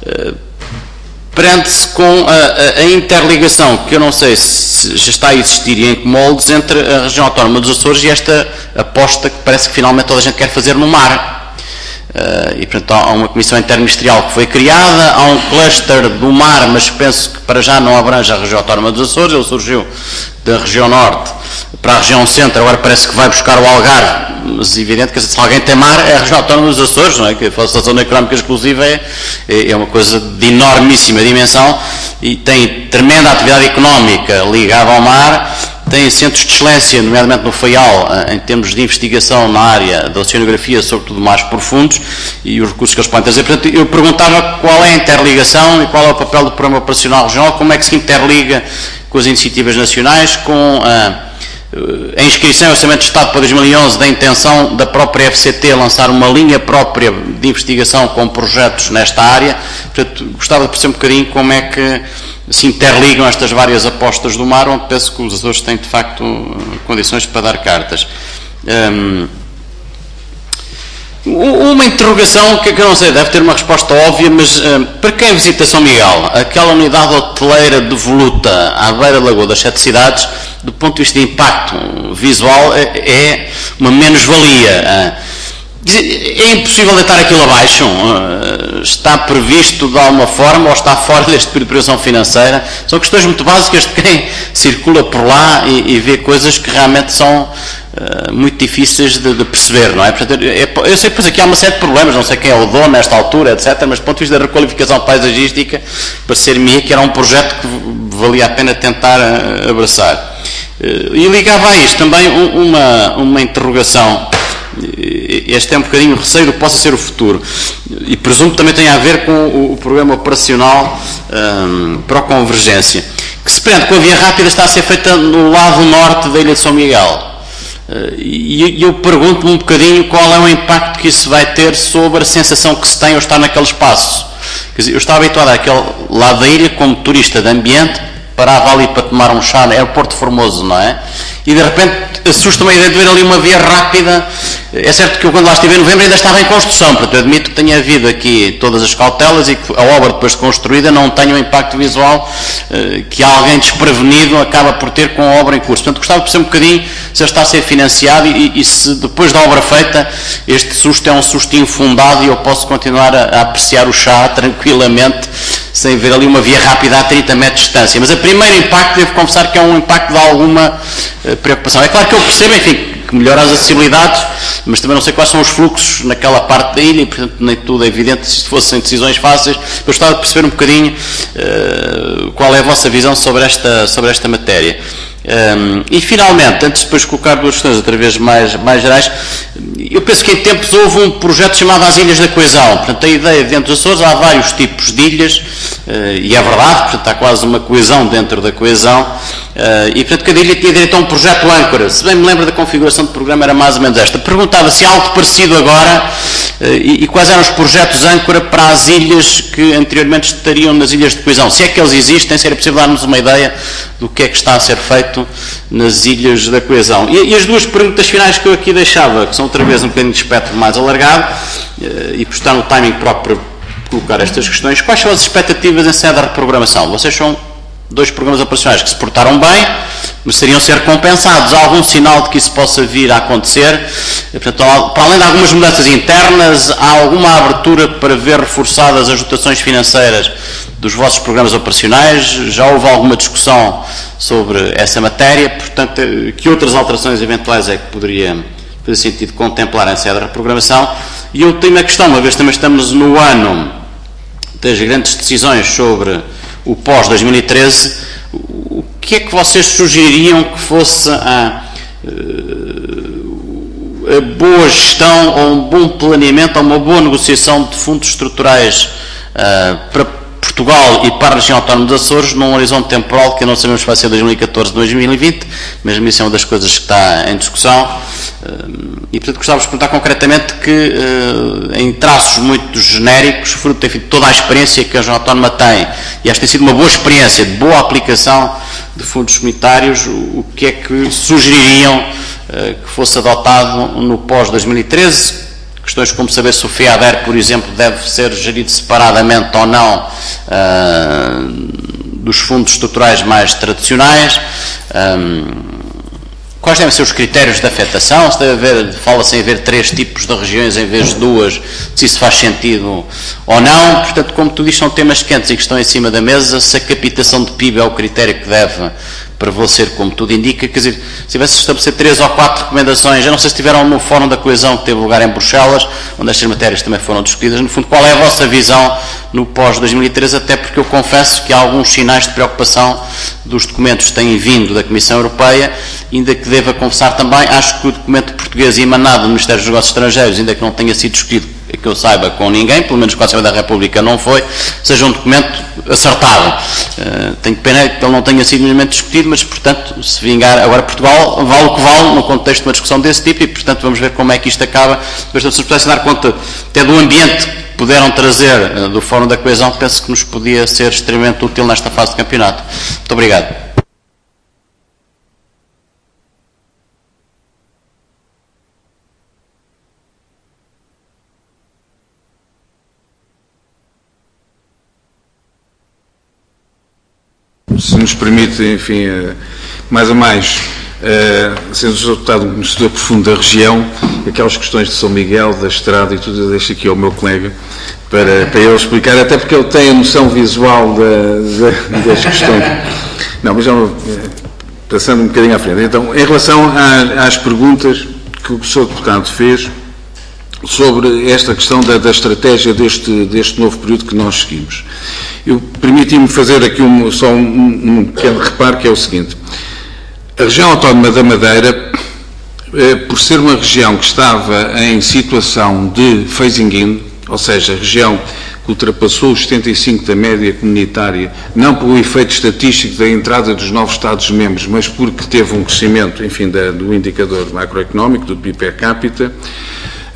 prende-se com a, a, a interligação, que eu não sei se já está a existir e em que moldes, entre a região autónoma dos Açores e esta aposta que parece que finalmente toda a gente quer fazer no mar. Uh, e, portanto, há uma comissão interministerial que foi criada, há um cluster do mar, mas penso que para já não abrange a região autónoma dos Açores. Ele surgiu da região norte para a região centro, agora parece que vai buscar o Algarve, mas é evidente que se alguém tem mar é a região autónoma dos Açores, não é? Que a facilitação económica exclusiva é, é uma coisa de enormíssima dimensão e tem tremenda atividade económica ligada ao mar. Tem centros de excelência, nomeadamente no Faial, em termos de investigação na área da oceanografia, sobretudo mais profundos, e os recursos que eles podem trazer. Portanto, eu perguntava qual é a interligação e qual é o papel do Programa Operacional Regional, como é que se interliga com as iniciativas nacionais, com a, a inscrição em Orçamento de Estado para dois mil e onze da intenção da própria F C T lançar uma linha própria de investigação com projetos nesta área. Portanto, gostava de perceber um bocadinho como é que se interligam estas várias apostas do mar, onde penso que os Açores têm, de facto, condições para dar cartas. Um, uma interrogação que eu não sei, deve ter uma resposta óbvia, mas um, para quem visita São Miguel, aquela unidade hoteleira devoluta à beira da Lagoa das Sete Cidades, do ponto de vista de impacto visual, é, é uma menos-valia. É impossível deitar aquilo abaixo? Está previsto de alguma forma ou está fora deste período de previsão financeira? São questões muito básicas de quem circula por lá e, e vê coisas que realmente são uh, muito difíceis de, de perceber, não é? Portanto, é, eu sei que depois aqui há uma série de problemas, não sei quem é o dono nesta altura, etcétera, mas do ponto de vista da requalificação paisagística, parecer-me que era um projeto que valia a pena tentar uh, abraçar. Uh, e ligava a isto também uma, uma interrogação. Este é um bocadinho o receio do que possa ser o futuro e presumo que também tem a ver com o, o programa operacional um, para a convergência, que se prende com a via rápida, está a ser feita no lado norte da Ilha de São Miguel. Uh, e eu pergunto-me um bocadinho qual é o impacto que isso vai ter sobre a sensação que se tem ao estar naquele espaço. Quer dizer, eu estava habituado àquele lado da ilha como turista de ambiente, parava ali para tomar um chá, era o Porto Formoso, não é? E de repente assusta-me a ideia de ver ali uma via rápida. É certo que eu, quando lá estive em novembro, ainda estava em construção, portanto eu admito que tenha havido aqui todas as cautelas e que a obra, depois de construída, não tenha um impacto visual eh, que alguém desprevenido acaba por ter com a obra em curso. Portanto, gostava de perceber um bocadinho se ele está a ser financiado e, e se depois da obra feita este susto é um susto infundado e eu posso continuar a, a apreciar o chá tranquilamente sem ver ali uma via rápida a trinta metros de distância. Mas o primeiro impacto, devo confessar que é um impacto de alguma uh, preocupação. É claro que eu percebo, enfim, que melhora as acessibilidades, mas também não sei quais são os fluxos naquela parte da ilha e, portanto, nem tudo é evidente se fossem decisões fáceis. Eu gostava de perceber um bocadinho uh, qual é a vossa visão sobre esta, sobre esta matéria. Um, e finalmente, antes de depois colocar duas questões outra vez mais, mais gerais, eu penso que em tempos houve um projeto chamado as Ilhas da Coesão. Portanto, a ideia dentro dos Açores, há vários tipos de ilhas, uh, e é verdade, portanto há quase uma coesão dentro da coesão, uh, e portanto cada ilha tinha direito a um projeto âncora. Se bem me lembro da configuração do programa, era mais ou menos esta. Perguntava se há algo parecido agora, uh, e, e quais eram os projetos âncora para as ilhas que anteriormente estariam nas ilhas de coesão. Se é que eles existem, se era possível dar-nos uma ideia do que é que está a ser feito nas ilhas da coesão. E, e as duas perguntas finais que eu aqui deixava, que são outra vez um bocadinho de espectro mais alargado, e por estar no timing próprio para colocar estas questões, quais são as expectativas em sede da reprogramação? Vocês são dois programas operacionais que se portaram bem, mereciam ser compensados. Há algum sinal de que isso possa vir a acontecer? Portanto, para além de algumas mudanças internas, há alguma abertura para ver reforçadas as dotações financeiras dos vossos programas operacionais? Já houve alguma discussão sobre essa matéria? Portanto, que outras alterações eventuais é que poderia fazer sentido contemplar em sede da reprogramação? E eu tenho uma questão, uma vez também estamos no ano das grandes decisões sobre o pós dois mil e treze, o que é que vocês sugeririam que fosse a, a boa gestão, ou um bom planeamento, ou uma boa negociação de fundos estruturais uh, para Portugal e para a região autónoma dos Açores, num horizonte temporal que não sabemos se vai ser dois mil e catorze, dois mil e vinte, mesmo isso é uma das coisas que está em discussão. E, portanto, gostava de perguntar concretamente que, em traços muito genéricos, fruto de toda a experiência que a região autónoma tem, e acho que tem sido uma boa experiência de boa aplicação de fundos comunitários, o que é que sugeririam que fosse adotado no pós dois mil e treze? Questões como saber se o FEADER, por exemplo, deve ser gerido separadamente ou não uh, dos fundos estruturais mais tradicionais. Um, quais devem ser os critérios de afetação? Se deve haver, fala-se em haver três tipos de regiões em vez de duas, se isso faz sentido ou não. Portanto, como tu dizes, são temas quentes e que estão em cima da mesa. Se a captação de P I B é o critério que deve prevalecer, como tudo indica, quer dizer, se tivesse de estabelecer três ou quatro recomendações, eu não sei se tiveram no Fórum da Coesão que teve lugar em Bruxelas, onde estas matérias também foram discutidas, no fundo, qual é a vossa visão no pós dois mil e treze, até porque eu confesso que há alguns sinais de preocupação dos documentos que têm vindo da Comissão Europeia, ainda que deva confessar também, acho que o documento português emanado do Ministério dos Negócios Estrangeiros, ainda que não tenha sido discutido, que eu saiba, com ninguém, pelo menos com a Assembleia da República não foi, seja um documento acertado. Uh, tenho pena que ele não tenha sido minimamente discutido, mas, portanto, se vingar, agora Portugal vale o que vale no contexto de uma discussão desse tipo e, portanto, vamos ver como é que isto acaba. Depois, se nos pudessem dar conta até do ambiente que puderam trazer uh, do Fórum da Coesão, penso que nos podia ser extremamente útil nesta fase de campeonato. Muito obrigado. Se nos permite, enfim, mais a mais, sendo resultado um conhecedor profundo da região, aquelas questões de São Miguel, da estrada e tudo, eu deixo aqui ao meu colega para, para ele explicar, até porque ele tem a noção visual da, da, das questões. Não, mas já passando um bocadinho à frente. Então, em relação às perguntas que o senhor deputado fez sobre esta questão da, da estratégia deste, deste novo período que nós seguimos. Eu permiti-me fazer aqui um, só um, um pequeno reparo, que é o seguinte. A região autónoma da Madeira, eh, por ser uma região que estava em situação de phasing in, ou seja, a região que ultrapassou os setenta e cinco da média comunitária, não pelo efeito estatístico da entrada dos novos Estados-membros, mas porque teve um crescimento, enfim, da, do indicador macroeconómico, do P I B per capita,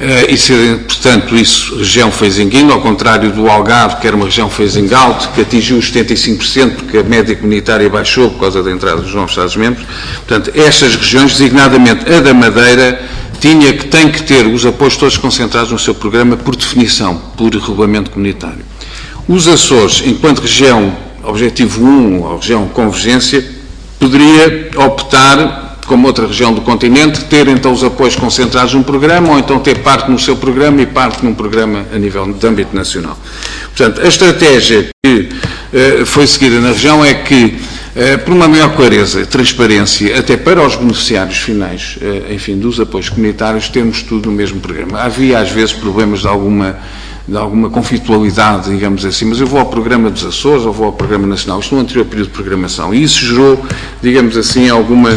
e ser, portanto, isso região Feizinguinho, ao contrário do Algarve, que era uma região Feizingalto, que atingiu os setenta e cinco por cento, porque a média comunitária baixou por causa da entrada dos novos Estados-membros. Portanto, estas regiões, designadamente a da Madeira, tinha que, tem que ter os apoios todos concentrados no seu programa, por definição, por regulamento comunitário. Os Açores, enquanto região Objetivo um, ou região Convergência, poderia optar, como outra região do continente, ter então os apoios concentrados num programa, ou então ter parte no seu programa e parte num programa a nível de âmbito nacional. Portanto, a estratégia que uh, foi seguida na região é que, uh, por uma maior clareza, transparência, até para os beneficiários finais, uh, enfim, dos apoios comunitários, temos tudo no mesmo programa. Havia, às vezes, problemas de alguma de alguma conflitualidade, digamos assim, mas eu vou ao programa dos Açores, ou vou ao programa nacional, isto no anterior período de programação, e isso gerou, digamos assim, alguma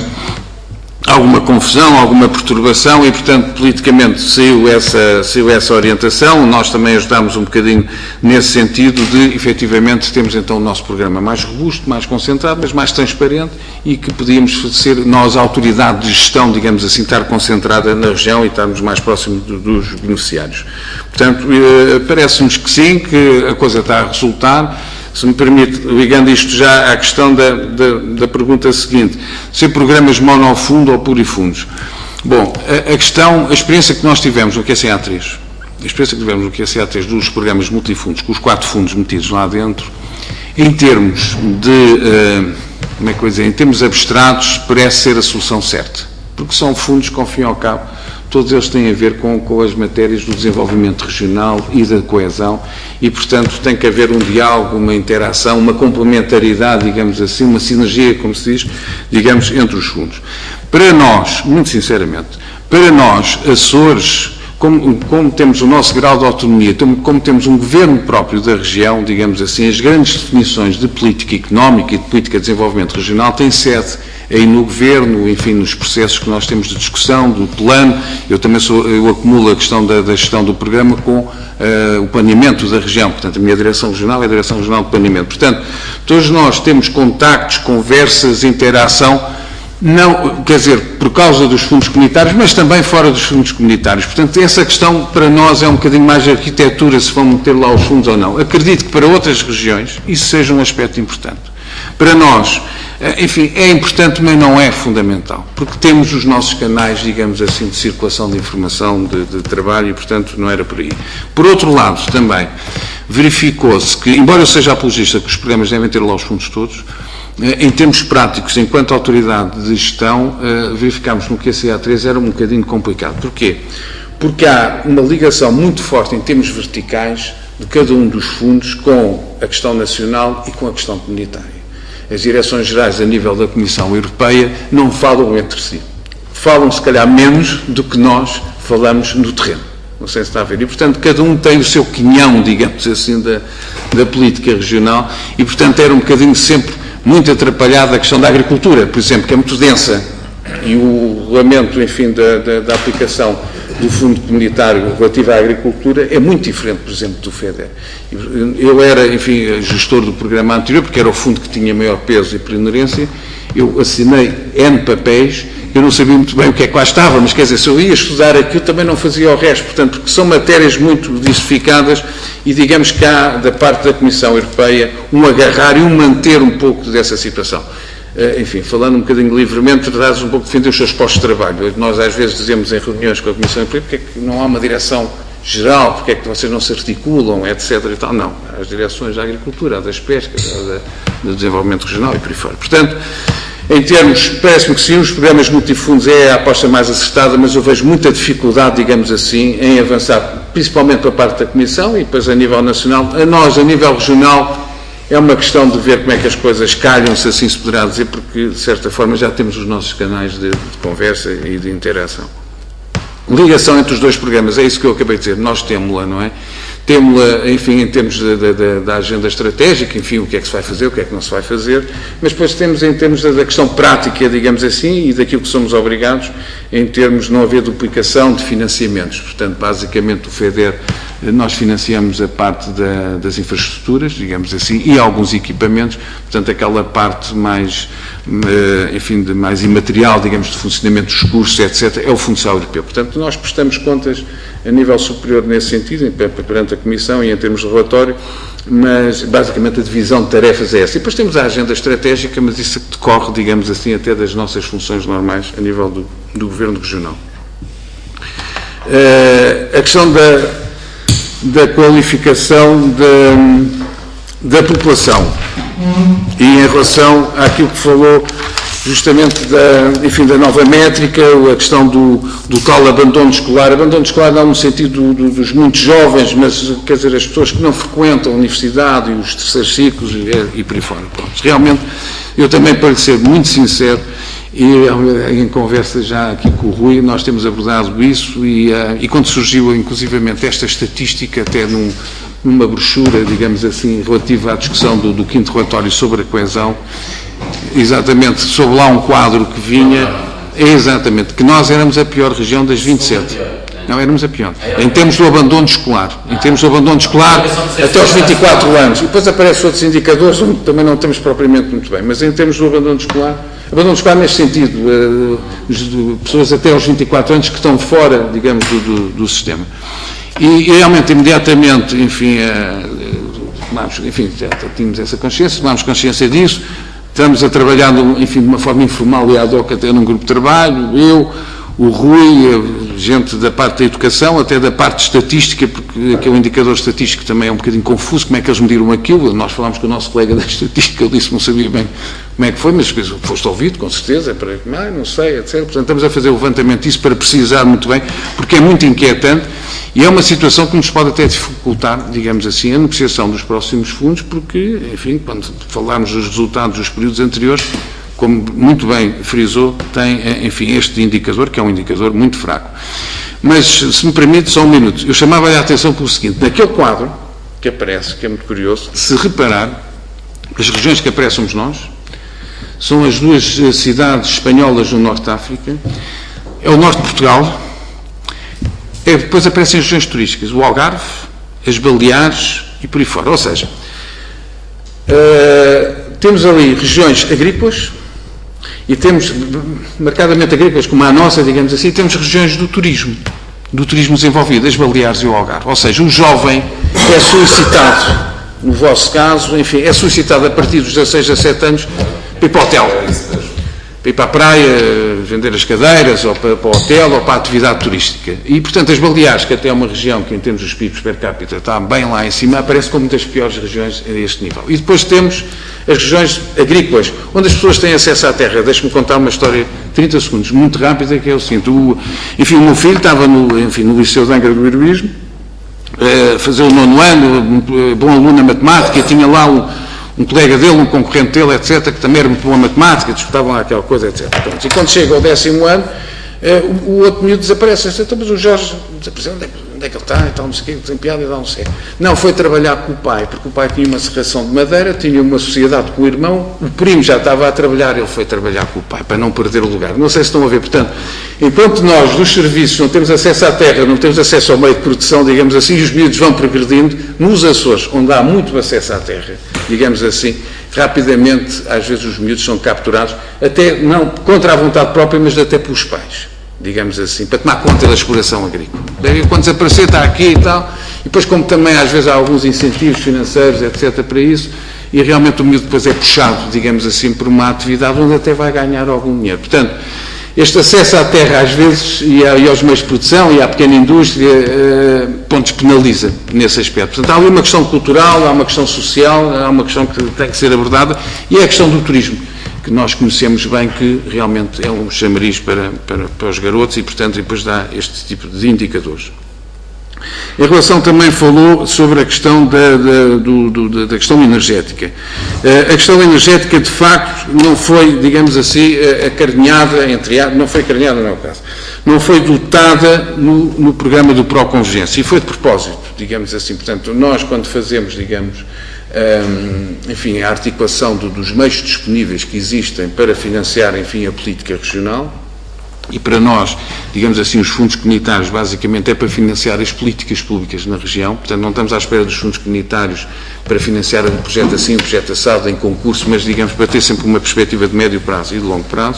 alguma confusão, alguma perturbação e, portanto, politicamente saiu essa, saiu essa orientação. Nós também ajudámos um bocadinho nesse sentido de, efetivamente, temos então o nosso programa mais robusto, mais concentrado, mas mais transparente e que podíamos ser nós, a autoridade de gestão, digamos assim, estar concentrada na região e estarmos mais próximos do, dos beneficiários. Portanto, eh, parece-nos que sim, que a coisa está a resultar. Se me permite, ligando isto já à questão da, da, da pergunta seguinte, ser programas monofundo ou plurifundos. Bom, a, a questão, a experiência que nós tivemos no Q C A três, a experiência que tivemos no Q C A três dos programas multifundos, com os quatro fundos metidos lá dentro, em termos de, uh, como é que eu ia dizer, em termos abstratos, parece ser a solução certa. Porque são fundos que, ao fim e ao cabo, todos eles têm a ver com, com as matérias do desenvolvimento regional e da coesão e, portanto, tem que haver um diálogo, uma interação, uma complementaridade, digamos assim, uma sinergia, como se diz, digamos, entre os fundos. Para nós, muito sinceramente, para nós, Açores, como, como temos o nosso grau de autonomia, como temos um governo próprio da região, digamos assim, as grandes definições de política económica e de política de desenvolvimento regional têm sede aí no governo, enfim, nos processos que nós temos de discussão, do plano. Eu também sou, eu acumulo a questão da, da gestão do programa com uh, o planeamento da região. Portanto, a minha direção regional é a direção regional de planeamento. Portanto, todos nós temos contactos, conversas, interação, não, quer dizer, por causa dos fundos comunitários, mas também fora dos fundos comunitários. Portanto, essa questão para nós é um bocadinho mais de arquitetura, se vão meter lá os fundos ou não. Acredito que para outras regiões isso seja um aspecto importante. Para nós, enfim, é importante, mas não é fundamental, porque temos os nossos canais, digamos assim, de circulação de informação, de, de trabalho, e, portanto, não era por aí. Por outro lado, também, verificou-se que, embora eu seja apologista que os programas devem ter lá os fundos todos, em termos práticos, enquanto autoridade de gestão, verificámos no Q C A três era um bocadinho complicado. Porquê? Porque há uma ligação muito forte em termos verticais de cada um dos fundos com a questão nacional e com a questão comunitária. As direções gerais a nível da Comissão Europeia não falam entre si. Falam, se calhar, menos do que nós falamos no terreno. Não sei se está a ver. E, portanto, cada um tem o seu quinhão, digamos assim, da, da política regional e, portanto, era um bocadinho sempre muito atrapalhada a questão da agricultura, por exemplo, que é muito densa. E o regulamento, enfim, da, da, da aplicação do Fundo Comunitário relativo à agricultura é muito diferente, por exemplo, do FEDER. Eu era, enfim, gestor do programa anterior, porque era o fundo que tinha maior peso e preponderância. Eu assinei N papéis, eu não sabia muito bem o que é que lá estava, mas quer dizer, se eu ia estudar aquilo, também não fazia o resto, portanto, porque são matérias muito diversificadas e digamos que há, da parte da Comissão Europeia, um agarrar e um manter um pouco dessa situação. Uh, enfim, falando um bocadinho livremente, tratados um pouco de defender os seus postos de trabalho. Nós às vezes dizemos em reuniões com a Comissão Europeia porque é que não há uma direção geral, porque é que vocês não se articulam, etcétera e tal. Não, há as direções da agricultura, há das pescas, há da, do desenvolvimento regional e por aí fora. Portanto, em termos, parece-me que sim, os programas multifundos é a aposta mais acertada, mas eu vejo muita dificuldade, digamos assim, em avançar, principalmente para a parte da Comissão e depois a nível nacional. A nós, a nível regional, é uma questão de ver como é que as coisas calham, se assim se poderá dizer, porque, de certa forma, já temos os nossos canais de, de conversa e de interação. Ligação entre os dois programas, é isso que eu acabei de dizer, nós temos-la, não é? Temos-la, enfim, em termos de, de, de, da agenda estratégica, enfim, o que é que se vai fazer, o que é que não se vai fazer, mas depois temos em termos da, da questão prática, digamos assim, e daquilo que somos obrigados, em termos de não haver duplicação de financiamentos. Portanto, basicamente, o FEDER nós financiamos a parte da, das infraestruturas, digamos assim, e alguns equipamentos, portanto, aquela parte mais, enfim, de mais imaterial, digamos, de funcionamento dos cursos, etcétera, é o Fundo Social Europeu. Portanto, nós prestamos contas a nível superior nesse sentido, perante a Comissão e em termos de relatório, mas basicamente a divisão de tarefas é essa. E depois temos a agenda estratégica, mas isso decorre, digamos assim, até das nossas funções normais a nível do, do Governo Regional. Uh, a questão da, da qualificação da, da população e em relação àquilo que falou justamente da, enfim, da nova métrica, a questão do, do tal abandono escolar. Abandono escolar não no sentido do, do, dos muito jovens, mas, quer dizer, as pessoas que não frequentam a universidade e os terceiros ciclos e, e por aí fora. Pronto. Realmente, eu também, para lhe ser muito sincero, e em conversa já aqui com o Rui, nós temos abordado isso e, uh, e quando surgiu, inclusivamente, esta estatística, até num, numa brochura, digamos assim, relativa à discussão do, do quinto relatório sobre a coesão, exatamente, sob lá um quadro que vinha, é exatamente, que nós éramos a pior região das vinte e sete. Não, éramos a pior. Em termos do abandono escolar. Em termos do abandono escolar, até aos vinte e quatro anos. E depois aparecem outros indicadores, onde também não estamos propriamente muito bem. Mas em termos do abandono escolar, abandono escolar neste sentido, uh, pessoas até aos vinte e quatro anos que estão fora, digamos, do, do, do sistema. E, e realmente, imediatamente, enfim, uh, tomamos, enfim, já tínhamos essa consciência, tomamos consciência disso. Estamos a trabalhar, enfim, de uma forma informal e ad hoc até num grupo de trabalho, eu, o Rui, gente da parte da educação, até da parte estatística, porque aquele indicador estatístico também é um bocadinho confuso, como é que eles mediram aquilo. Nós falámos com o nosso colega da estatística, ele disse que não sabia bem como é que foi, mas foste ouvido, com certeza, é para, ah, não sei, etcétera. Portanto, estamos a fazer o levantamento disso para precisar muito bem, porque é muito inquietante e é uma situação que nos pode até dificultar, digamos assim, a negociação dos próximos fundos, porque, enfim, quando falarmos dos resultados dos períodos anteriores, como muito bem frisou, tem, enfim, este indicador, que é um indicador muito fraco. Mas, se me permite, só um minuto. Eu chamava a atenção pelo seguinte, naquele quadro que aparece, que é muito curioso, se reparar, as regiões que aparecem somos nós, são as duas cidades espanholas no Norte de África, é o Norte de Portugal, é, depois aparecem as regiões turísticas, o Algarve, as Baleares e por aí fora. Ou seja, uh, temos ali regiões agrícolas, e temos, marcadamente agrícolas, como a nossa, digamos assim, temos regiões do turismo, do turismo desenvolvido, as Baleares e o Algarve. Ou seja, o jovem é solicitado, no vosso caso, enfim, é solicitado a partir dos dezasseis, dezassete anos para ir para o hotel, para ir para a praia, vender as cadeiras, ou para, para o hotel, ou para a atividade turística. E, portanto, as Baleares, que até é uma região que, em termos dos P I Bs per capita, está bem lá em cima, aparece como uma das piores regiões a este nível. E depois temos as regiões agrícolas, onde as pessoas têm acesso à terra. Deixe-me contar uma história, trinta segundos, muito rápida, que é o seguinte. O, enfim, o meu filho estava no, enfim, no Liceu de Angra do Heroísmo, a fazer o nono ano, bom aluno na matemática, e tinha lá um, um colega dele, um concorrente dele, etcétera, que também era muito bom a matemática, disputavam lá aquela coisa, etcétera. Pronto. E quando chega ao décimo ano, o, o outro miúdo desaparece. Então, mas o Jorge desapareceu, onde é, onde é que ele está? E tal, não sei o quê, tem piada e dá um sei. Não, foi trabalhar com o pai, porque o pai tinha uma serração de madeira, tinha uma sociedade com o irmão, o primo já estava a trabalhar, ele foi trabalhar com o pai, para não perder o lugar. Não sei se estão a ver, portanto, enquanto nós, dos serviços, não temos acesso à terra, não temos acesso ao meio de produção, digamos assim, e os miúdos vão progredindo, nos Açores, onde há muito acesso à terra, digamos assim, rapidamente, às vezes os miúdos são capturados, até não contra a vontade própria, mas até pelos pais, digamos assim, para tomar conta da exploração agrícola. Quando desaparecer está aqui e tal, e depois como também às vezes há alguns incentivos financeiros, etcétera, para isso, e realmente o miúdo depois é puxado, digamos assim, por uma atividade onde até vai ganhar algum dinheiro. Portanto, este acesso à terra, às vezes, e, a, e aos meios de produção, e à pequena indústria, eh, pontos penaliza nesse aspecto. Portanto, há ali uma questão cultural, há uma questão social, há uma questão que tem que ser abordada, e é a questão do turismo, que nós conhecemos bem, que realmente é um chamariz para, para, para os garotos, e, portanto, depois dá este tipo de indicadores. Em relação também falou sobre a questão da, da, do, do, da questão energética. A questão energética, de facto, não foi, digamos assim, acarinhada, entre não foi acarinhada, não é o caso, não foi dotada no, no programa do Proconvergência, e foi de propósito, digamos assim. Portanto, nós, quando fazemos, digamos, um, enfim, a articulação do, dos meios disponíveis que existem para financiar, enfim, a política regional, E para nós, digamos assim, os fundos comunitários basicamente é para financiar as políticas públicas na região, portanto não estamos à espera dos fundos comunitários para financiar um projeto assim, um projeto assado em concurso, mas digamos para ter sempre uma perspectiva de médio prazo e de longo prazo.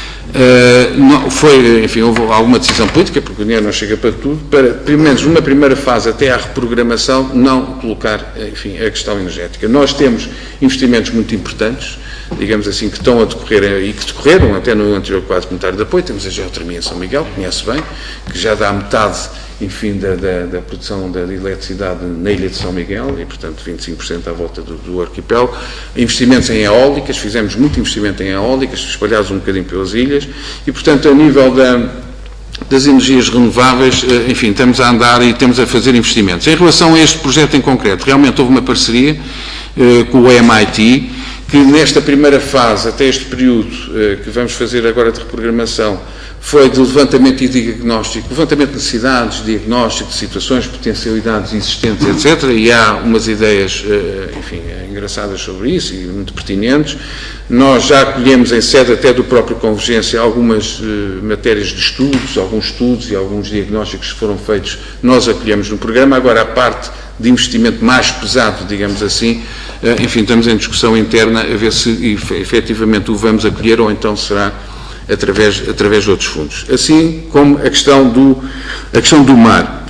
Uh, não, foi, enfim, houve alguma decisão política, porque o dinheiro não chega para tudo, para, pelo menos numa primeira fase, até à reprogramação, não colocar, enfim, a questão energética. Nós temos investimentos muito importantes, digamos assim, que estão a decorrer e que decorreram até no anterior quadro comunitário de apoio. Temos a geotermia em São Miguel, que conhece bem, que já dá metade, enfim, da, da, da produção da eletricidade na ilha de São Miguel e, portanto, vinte e cinco por cento à volta do, do arquipélago. Investimentos em eólicas, fizemos muito investimento em eólicas, espalhados um bocadinho pelas ilhas e, portanto, a nível da, das energias renováveis, enfim, estamos a andar e temos a fazer investimentos. Em relação a este projeto em concreto, realmente houve uma parceria eh, com o M I T, que nesta primeira fase, até este período eh, que vamos fazer agora de reprogramação, foi de levantamento e diagnóstico, levantamento de necessidades, diagnóstico de situações, potencialidades existentes, etcétera. E há umas ideias, eh, enfim, engraçadas sobre isso e muito pertinentes. Nós já acolhemos em sede até do próprio Convergência algumas eh, matérias de estudos, alguns estudos e alguns diagnósticos que foram feitos, nós acolhemos no programa. Agora a parte de investimento mais pesado, digamos assim, enfim, estamos em discussão interna a ver se efetivamente o vamos acolher ou então será através, através de outros fundos. Assim como a questão do, a questão do mar.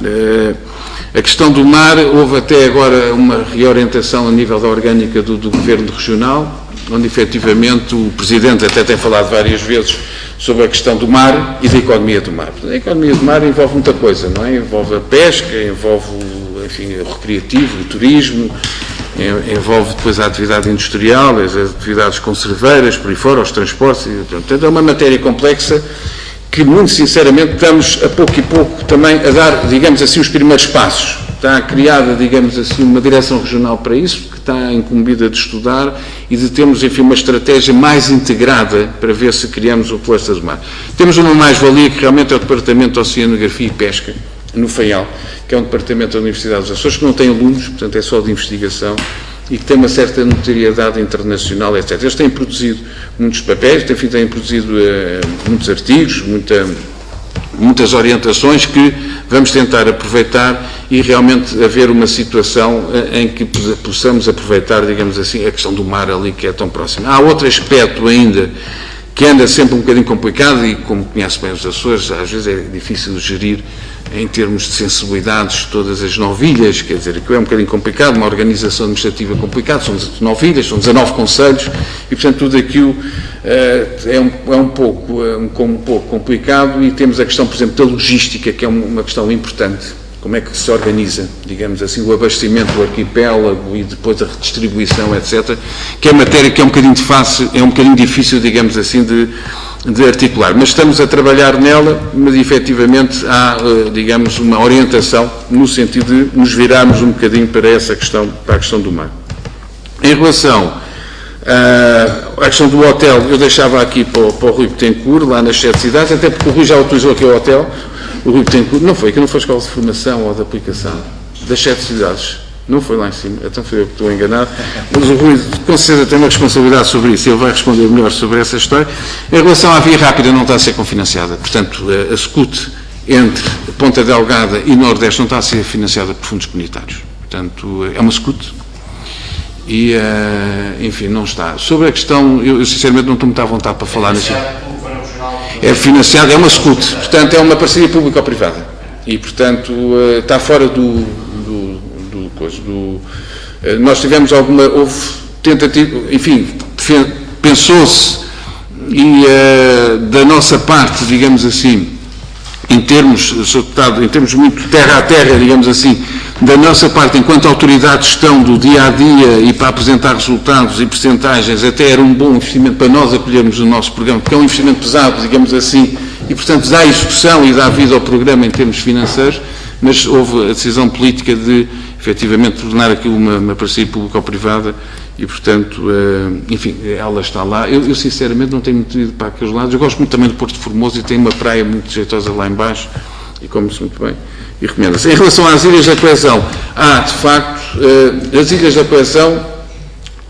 A questão do mar, houve até agora uma reorientação a nível da orgânica do, do Governo Regional, onde efetivamente o Presidente até tem falado várias vezes sobre a questão do mar e da economia do mar. A economia do mar envolve muita coisa, não é? Envolve a pesca, envolve o, enfim, o recreativo, o turismo, envolve depois a atividade industrial, as atividades conserveiras, por aí fora, os transportes. Portanto, é uma matéria complexa que, muito sinceramente, estamos a pouco e pouco também a dar, digamos assim, os primeiros passos. Está criada, digamos assim, uma direção regional para isso, que está incumbida de estudar e de termos, enfim, uma estratégia mais integrada para ver se criamos o Cluster do Mar. Temos uma mais-valia que realmente é o Departamento de Oceanografia e Pesca, no Faial, que é um departamento da Universidade dos Açores, que não tem alunos, portanto é só de investigação, e que tem uma certa notoriedade internacional, etcétera. Eles têm produzido muitos papéis, têm, têm produzido uh, muitos artigos, muita, muitas orientações que vamos tentar aproveitar e realmente haver uma situação uh, em que possamos aproveitar, digamos assim, a questão do mar ali que é tão próxima. Há outro aspecto ainda que anda sempre um bocadinho complicado e, como conhece bem os Açores, às vezes é difícil de gerir em termos de sensibilidades, todas as nove ilhas, quer dizer, que é um bocadinho complicado, uma organização administrativa complicada, são nove ilhas, são dezanove concelhos, e portanto tudo aquilo uh, é, um, é, um pouco, é um, um pouco complicado, e temos a questão, por exemplo, da logística, que é uma questão importante, como é que se organiza, digamos assim, o abastecimento do arquipélago e depois a redistribuição, etcétera, que é matéria que é um bocadinho, de fácil, é um bocadinho difícil, digamos assim, de de articular, mas estamos a trabalhar nela, mas efetivamente há, digamos, uma orientação no sentido de nos virarmos um bocadinho para essa questão, para a questão do mar. Em relação à questão do hotel, eu deixava aqui para o, para o Rui Betancourt, lá nas sete cidades, até porque o Rui já utilizou aqui o hotel, o Rui Betancourt, não foi, que não foi a escola de formação ou de aplicação, das sete cidades. Não foi lá em cima, então foi eu que estou enganado. Mas o Rui, com certeza, tem uma responsabilidade sobre isso. Ele vai responder melhor sobre essa história. Em relação à via rápida, não está a ser cofinanciada. Portanto, a SCUT entre Ponta Delgada e Nordeste não está a ser financiada por fundos comunitários. Portanto, é uma SCUT. E, enfim, não está. Sobre a questão, eu, eu sinceramente não estou muito à vontade para falar nisso. É financiada, é uma SCUT. Portanto, é uma parceria público-privada. E, portanto, está fora do... Do, nós tivemos alguma, houve tentativa, enfim, pensou-se e uh, da nossa parte, digamos assim, em termos, em termos muito terra a terra, digamos assim, da nossa parte, enquanto autoridade de gestão do dia a dia e para apresentar resultados e percentagens, até era um bom investimento para nós acolhermos o nosso programa, porque é um investimento pesado, digamos assim, e portanto dá execução e dá vida ao programa em termos financeiros, mas houve a decisão política de efetivamente tornar aquilo uma, uma parceria público-privada e, portanto, uh, enfim, ela está lá. Eu, eu, sinceramente, não tenho muito ido para aqueles lados. Eu gosto muito também do Porto de Formoso e tem uma praia muito jeitosa lá embaixo e come-se muito bem e recomenda-se. Em relação às Ilhas da Coesão, há, de facto, uh, as Ilhas da Coesão,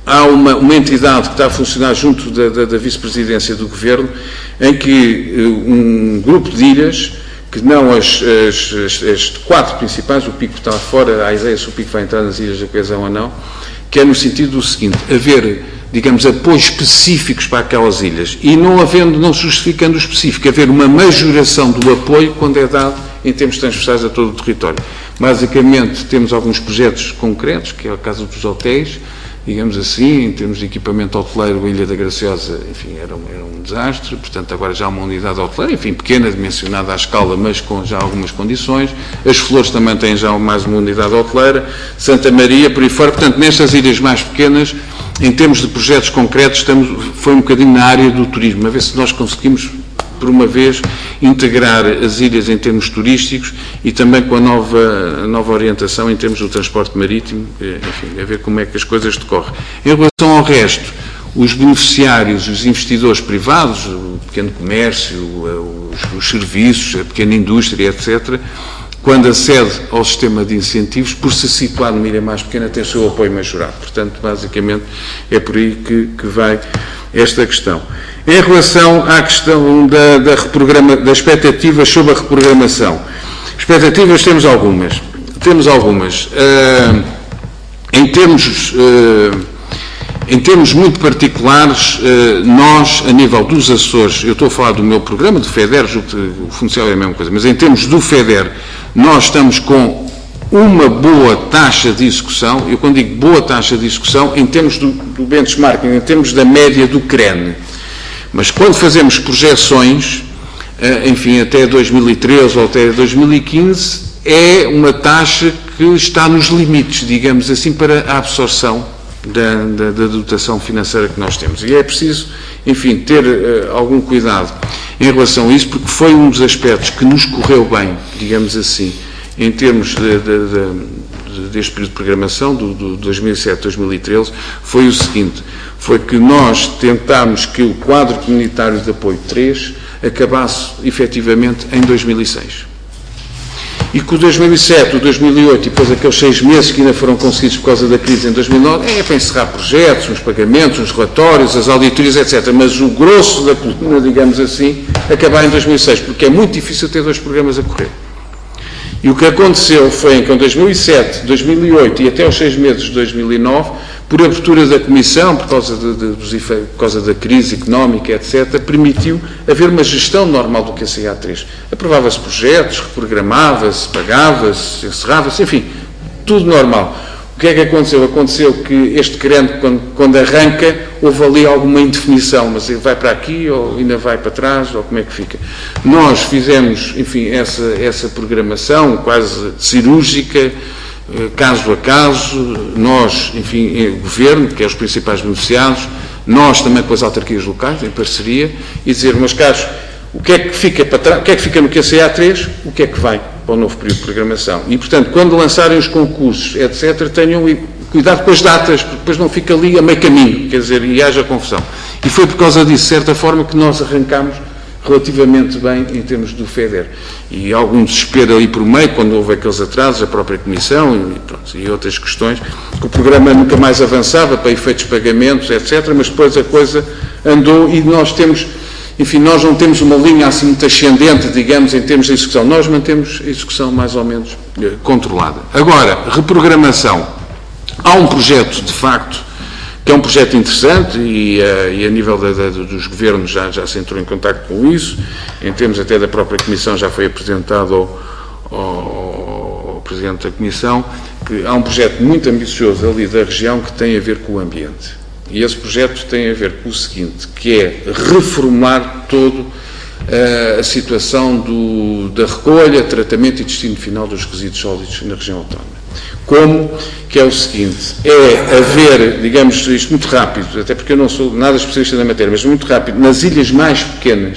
há uma, uma entidade que está a funcionar junto da, da, da vice-presidência do Governo, em que uh, um grupo de ilhas, que não as, as, as, as quatro principais, o Pico está fora, há ideia se o Pico vai entrar nas Ilhas da Coesão ou não, que é no sentido do seguinte: haver, digamos, apoios específicos para aquelas ilhas, e não havendo, não justificando o específico, haver uma majoração do apoio quando é dado em termos transversais a todo o território. Basicamente, temos alguns projetos concretos, que é o caso dos hotéis, digamos assim, em termos de equipamento hoteleiro, a Ilha da Graciosa, enfim, era um, era um desastre, portanto agora já há uma unidade hoteleira, enfim, pequena, dimensionada à escala, mas com já algumas condições. As Flores também têm já mais uma unidade hoteleira, Santa Maria, por aí fora. Portanto, nestas ilhas mais pequenas, em termos de projetos concretos, estamos, foi um bocadinho na área do turismo, a ver se nós conseguimos, por uma vez, integrar as ilhas em termos turísticos e também com a nova, a nova orientação em termos do transporte marítimo, enfim, a ver como é que as coisas decorrem. Em relação ao resto, os beneficiários, os investidores privados, o pequeno comércio, os, os serviços, a pequena indústria, etcétera, quando acede ao sistema de incentivos, por se situar numa ilha mais pequena, tem o seu apoio majorado. Portanto, basicamente, é por aí que, que vai esta questão. Em relação à questão da, da, reprograma, das expectativas sobre a reprogramação, expectativas temos algumas. Temos algumas. Uh, em, termos, uh, em termos muito particulares, uh, nós, a nível dos Açores, eu estou a falar do meu programa, do FEDER, o funcionário é a mesma coisa, mas em termos do FEDER, nós estamos com uma boa taxa de execução. Eu, quando digo boa taxa de execução, em termos do, do benchmarking, em termos da média do C R E N. Mas quando fazemos projeções, enfim, até dois mil e treze ou até dois mil e quinze, é uma taxa que está nos limites, digamos assim, para a absorção da, da, da dotação financeira que nós temos. E é preciso, enfim, ter uh, algum cuidado em relação a isso, porque foi um dos aspectos que nos correu bem, digamos assim, em termos de, de, de, deste período de programação, do, do dois mil e sete a dois mil e treze, foi o seguinte: foi que nós tentámos que o quadro comunitário de apoio três acabasse efetivamente em dois mil e seis. E que o dois mil e sete, o dois mil e oito e depois aqueles seis meses que ainda foram conseguidos por causa da crise em dois mil e nove, é para encerrar projetos, os pagamentos, os relatórios, as auditorias, etcétera. Mas o grosso da coluna, digamos assim, acabar em dois mil e seis, porque é muito difícil ter dois programas a correr. E o que aconteceu foi que em dois mil e sete, dois mil e oito e até os seis meses de dois mil e nove, por abertura da Comissão, por causa, de, de, por causa da crise económica, etcétera, permitiu haver uma gestão normal do Q C A três. Aprovava-se projetos, reprogramava-se, pagava-se, encerrava-se, enfim, tudo normal. O que é que aconteceu? Aconteceu que este crente, quando, quando arranca, houve ali alguma indefinição, mas ele vai para aqui ou ainda vai para trás, ou como é que fica? Nós fizemos, enfim, essa, essa programação quase cirúrgica, caso a caso, nós, enfim, o Governo, que é os principais beneficiados, nós também com as autarquias locais, em parceria, e dizer, meus caros, o que é que fica para trás, o que é que fica no Q C A três, o que é que vai para o novo período de programação. E, portanto, quando lançarem os concursos, etcétera, tenham cuidado com as datas, porque depois não fica ali a meio caminho, quer dizer, e haja confusão. E foi por causa disso, de certa forma, que nós arrancámos relativamente bem em termos do FEDER. E algum desespero ali por meio, quando houve aqueles atrasos, a própria Comissão e, pronto, e outras questões, que o programa nunca mais avançava para efeitos de pagamentos, etcétera, mas depois a coisa andou e nós temos, enfim, nós não temos uma linha assim muito ascendente, digamos, em termos de execução. Nós mantemos a execução mais ou menos eh, controlada. Agora, reprogramação. Há um projeto, de facto, que é um projeto interessante e, uh, e a nível da, da, dos governos já, já se entrou em contacto com isso, em termos até da própria Comissão já foi apresentado ao, ao, ao Presidente da Comissão, que há um projeto muito ambicioso ali da região que tem a ver com o ambiente. E esse projeto tem a ver com o seguinte, que é reformular todo uh, a situação do, da recolha, tratamento e destino final dos resíduos sólidos na região autónoma. Como? Que é o seguinte, é haver, digamos, isto muito rápido, até porque eu não sou nada especialista na matéria, mas muito rápido, nas ilhas mais pequenas,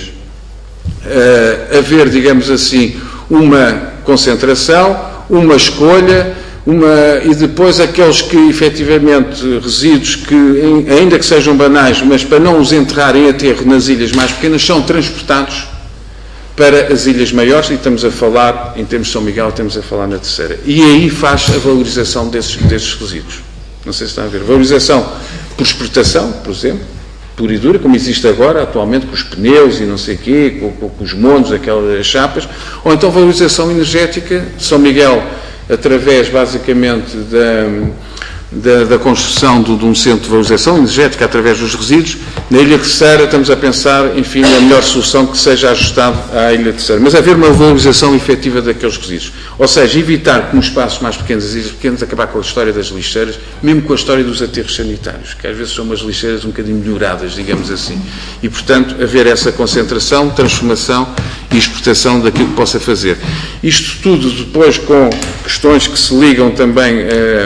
uh, haver, digamos assim, uma concentração, uma escolha, uma, e depois aqueles que, efetivamente, resíduos que, em, ainda que sejam banais, mas para não os enterrarem em aterro nas ilhas mais pequenas, são transportados para as ilhas maiores, e estamos a falar, em termos de São Miguel, estamos a falar na terceira. E aí faz a valorização desses, desses resíduos. Não sei se estão a ver. Valorização por exportação, por exemplo, pura e dura, como existe agora, atualmente, com os pneus e não sei o quê, com, com, com os monos, aquelas chapas, ou então valorização energética de São Miguel, através, basicamente, da, da, da construção de, de um centro de valorização energética através dos resíduos. Na Ilha Terceira estamos a pensar, enfim, a melhor solução que seja ajustada à Ilha Terceira, mas haver uma valorização efetiva daqueles resíduos. Ou seja, evitar que nos espaços mais pequenos, as ilhas pequenas, acabar com a história das lixeiras, mesmo com a história dos aterros sanitários, que às vezes são umas lixeiras um bocadinho melhoradas, digamos assim. E, portanto, haver essa concentração, transformação e exportação daquilo que possa fazer. Isto tudo depois com questões que se ligam também eh,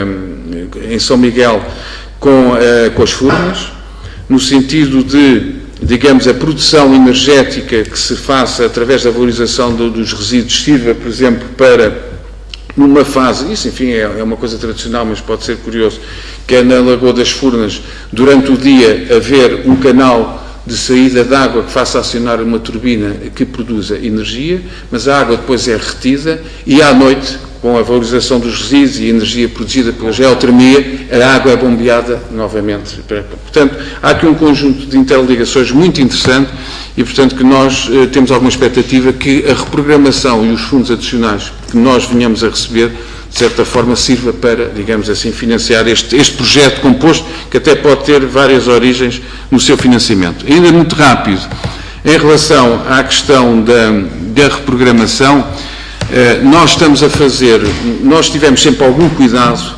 em São Miguel com, eh, com as furnas, no sentido de, digamos, a produção energética que se faça através da valorização do, dos resíduos sirva, por exemplo, para, numa fase, isso, enfim, é, é uma coisa tradicional, mas pode ser curioso, que é na Lagoa das Furnas, durante o dia, haver um canal de saída de água que faça acionar uma turbina que produza energia, mas a água depois é retida e à noite, com a valorização dos resíduos e a energia produzida pela geotermia, a água é bombeada novamente. Portanto, há aqui um conjunto de interligações muito interessante e, portanto, que nós eh, temos alguma expectativa que a reprogramação e os fundos adicionais que nós venhamos a receber, de certa forma, sirva para, digamos assim, financiar este, este projeto composto, que até pode ter várias origens no seu financiamento. Ainda muito rápido, em relação à questão da, da reprogramação, eh, nós estamos a fazer, nós tivemos sempre algum cuidado,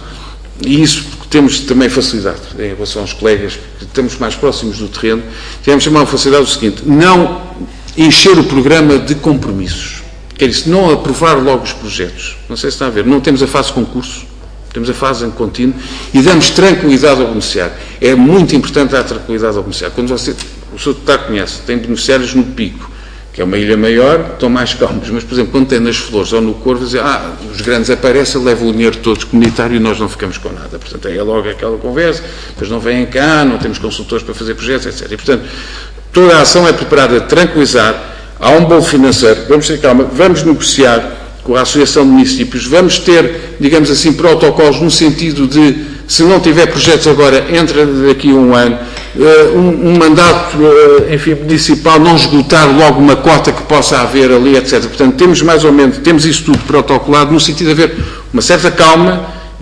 e isso porque temos também facilidade em relação aos colegas, que estamos mais próximos do terreno, tivemos sempre uma facilidade do seguinte, não encher o programa de compromissos. Quer dizer, não aprovar logo os projetos. Não sei se está a ver. Não temos a fase de concurso, temos a fase em contínuo e damos tranquilidade ao beneficiário. É muito importante dar tranquilidade ao beneficiário. Quando você, o senhor deputado conhece, tem beneficiários no Pico, que é uma ilha maior, estão mais calmos. Mas, por exemplo, quando tem nas Flores ou no Corvo, dizem, ah, os grandes aparecem, levam o dinheiro todo comunitário e nós não ficamos com nada. Portanto, aí é logo aquela conversa, depois não vêm cá, não temos consultores para fazer projetos, etcétera. E, portanto, toda a ação é preparada a tranquilizar. Há um bolo financeiro, vamos ter calma, vamos negociar com a Associação de Municípios, vamos ter, digamos assim, protocolos no sentido de, se não tiver projetos agora, entra daqui a um ano, uh, um, um mandato, uh, enfim, municipal, não esgotar logo uma cota que possa haver ali, etcétera. Portanto, temos mais ou menos, temos isso tudo protocolado, no sentido de haver uma certa calma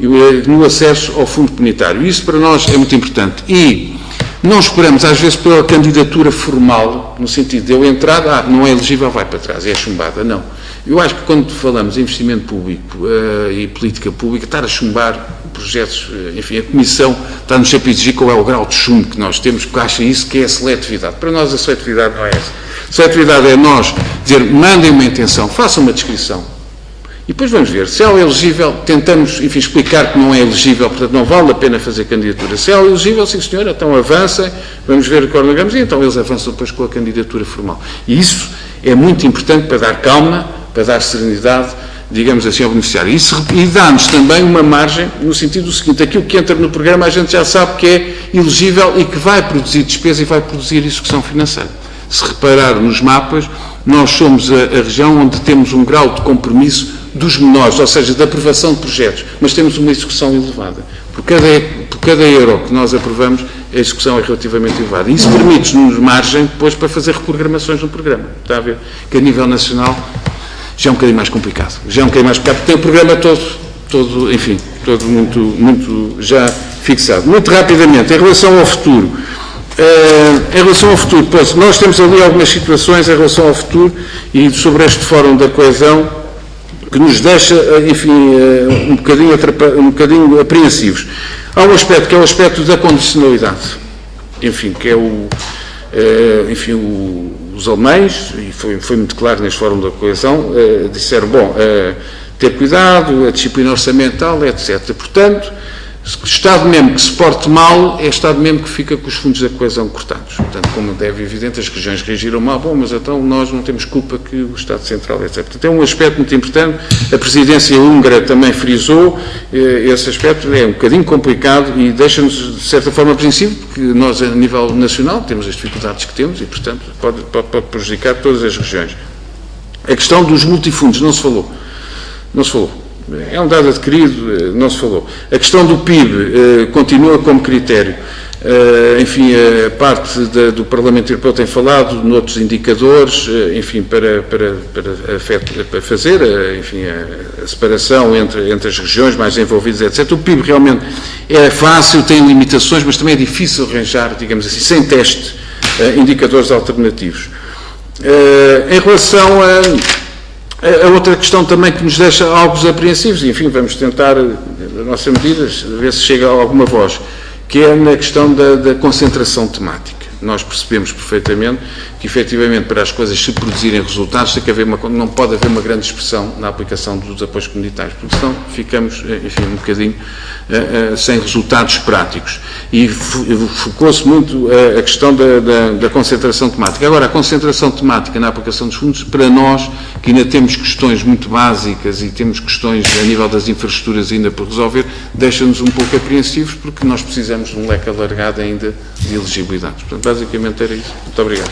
no acesso ao fundo comunitário. Isso para nós é muito importante. E não esperamos, às vezes, pela candidatura formal, no sentido de eu entrar, ah, não é elegível, vai para trás, é chumbada. Não. Eu acho que quando falamos de investimento público uh, e política pública, estar a chumbar projetos, uh, enfim, a Comissão está nos sempre a exigir qual é o grau de chumbo que nós temos, porque acha isso que é a seletividade. Para nós a seletividade não é essa. A seletividade é nós dizer, mandem uma intenção, façam uma descrição. E depois vamos ver, se é elegível, tentamos, enfim, explicar que não é elegível, portanto não vale a pena fazer candidatura. Se é elegível, sim senhor, então avancem, vamos ver o cronograma e então eles avançam depois com a candidatura formal. E isso é muito importante para dar calma, para dar serenidade, digamos assim, ao beneficiário. Isso, e dá-nos também uma margem, no sentido do seguinte, aquilo que entra no programa a gente já sabe que é elegível e que vai produzir despesa e vai produzir execução financeira. Se reparar nos mapas, nós somos a, a região onde temos um grau de compromisso dos menores, ou seja, da aprovação de projetos, mas temos uma execução elevada. Por cada, por cada euro que nós aprovamos, a execução é relativamente elevada. E isso permite-nos margem depois para fazer reprogramações no programa. Está a ver? Que a nível nacional já é um bocadinho mais complicado. Já é um bocadinho mais complicado, porque tem o programa todo, todo enfim, todo muito, muito já fixado. Muito rapidamente, em relação ao futuro, Uh, em relação ao futuro, pois, nós temos ali algumas situações em relação ao futuro e sobre este Fórum da Coesão que nos deixa, enfim, uh, um, bocadinho atrapa- um bocadinho apreensivos. Há um aspecto que é o aspecto da condicionalidade, enfim, que é o, uh, enfim, o, os alemães, e foi, foi muito claro neste Fórum da Coesão, uh, disseram, bom, uh, ter cuidado, a disciplina orçamental, etcétera. Portanto, Estado mesmo que se porte mal é Estado mesmo que fica com os fundos da coesão cortados. Portanto, como deve evidente, as regiões reagiram mal, bom, mas então nós não temos culpa que o Estado Central, etcétera. Portanto, é um aspecto muito importante. A presidência húngara também frisou esse aspecto, é um bocadinho complicado e deixa-nos, de certa forma, apreensivos, porque nós, a nível nacional, temos as dificuldades que temos e, portanto, pode, pode, pode prejudicar todas as regiões. A questão dos multifundos, não se falou. Não se falou. É um dado adquirido, não se falou. A questão do P I B eh, continua como critério. Uh, enfim, a parte da, do Parlamento Europeu tem falado noutros indicadores, uh, enfim, para, para, para, afet, para fazer uh, enfim, a, a separação entre, entre as regiões mais envolvidas, etcétera. O P I B realmente é fácil, tem limitações, mas também é difícil arranjar, digamos assim, sem teste, uh, indicadores alternativos. Uh, em relação a, a outra questão também que nos deixa algo apreensivos, enfim, vamos tentar, a nossa medida, ver se chega a alguma voz, que é na questão da, da concentração temática. Nós percebemos perfeitamente que, efetivamente, para as coisas se produzirem resultados, tem que haver uma, não pode haver uma grande expressão na aplicação dos apoios comunitários, porque senão ficamos, enfim, um bocadinho uh, uh, sem resultados práticos. E focou-se muito uh, a questão da, da, da concentração temática. Agora, a concentração temática na aplicação dos fundos, para nós, que ainda temos questões muito básicas e temos questões a nível das infraestruturas ainda por resolver, deixa-nos um pouco apreensivos, porque nós precisamos de um leque alargado ainda de elegibilidades. Portanto, basicamente era isso. Muito obrigado.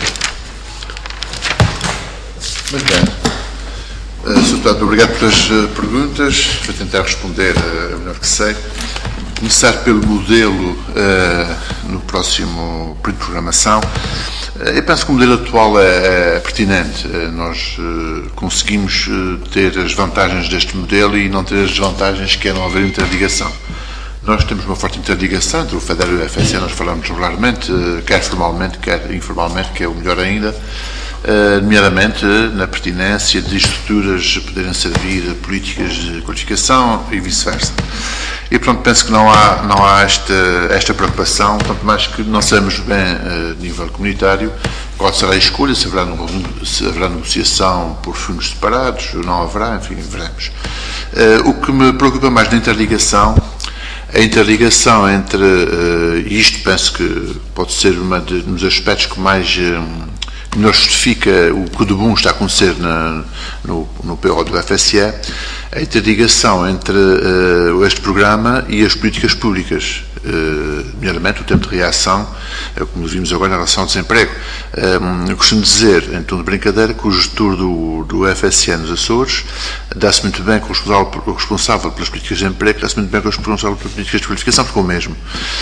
Muito bem. Uh, senhor Deputado, obrigado pelas uh, perguntas. Vou tentar responder uh, o melhor que sei. Começar pelo modelo uh, no próximo período de programação. Uh, eu penso que o modelo atual é, é pertinente. Uh, nós uh, conseguimos uh, ter as vantagens deste modelo e não ter as desvantagens que é não haver interligação. Nós temos uma forte interligação entre o FEDER e o U F S E, nós falamos regularmente, quer formalmente, quer informalmente, que é o melhor ainda, nomeadamente na pertinência de estruturas poderem servir a políticas de qualificação e vice-versa. E, portanto, penso que não há, não há esta, esta preocupação, tanto mais que não sabemos bem, a nível comunitário, qual será a escolha, se haverá, se haverá negociação por fundos separados, ou não haverá, enfim, veremos. O que me preocupa mais na interligação, a interligação entre, uh, e isto penso que pode ser um dos aspectos que mais um, que melhor justifica o que de bom está a acontecer na, no, no P O do U F S E, a interligação entre uh, este programa e as políticas públicas, uh, nomeadamente o tempo de reação, uh, como vimos agora na relação ao desemprego. Um, eu costumo dizer, em tom de brincadeira, que o gestor do, do U F S E nos Açores dá-se muito bem com o responsável, o responsável pelas políticas de emprego, dá-se muito bem com o responsável pelas políticas de qualificação, ficou o mesmo.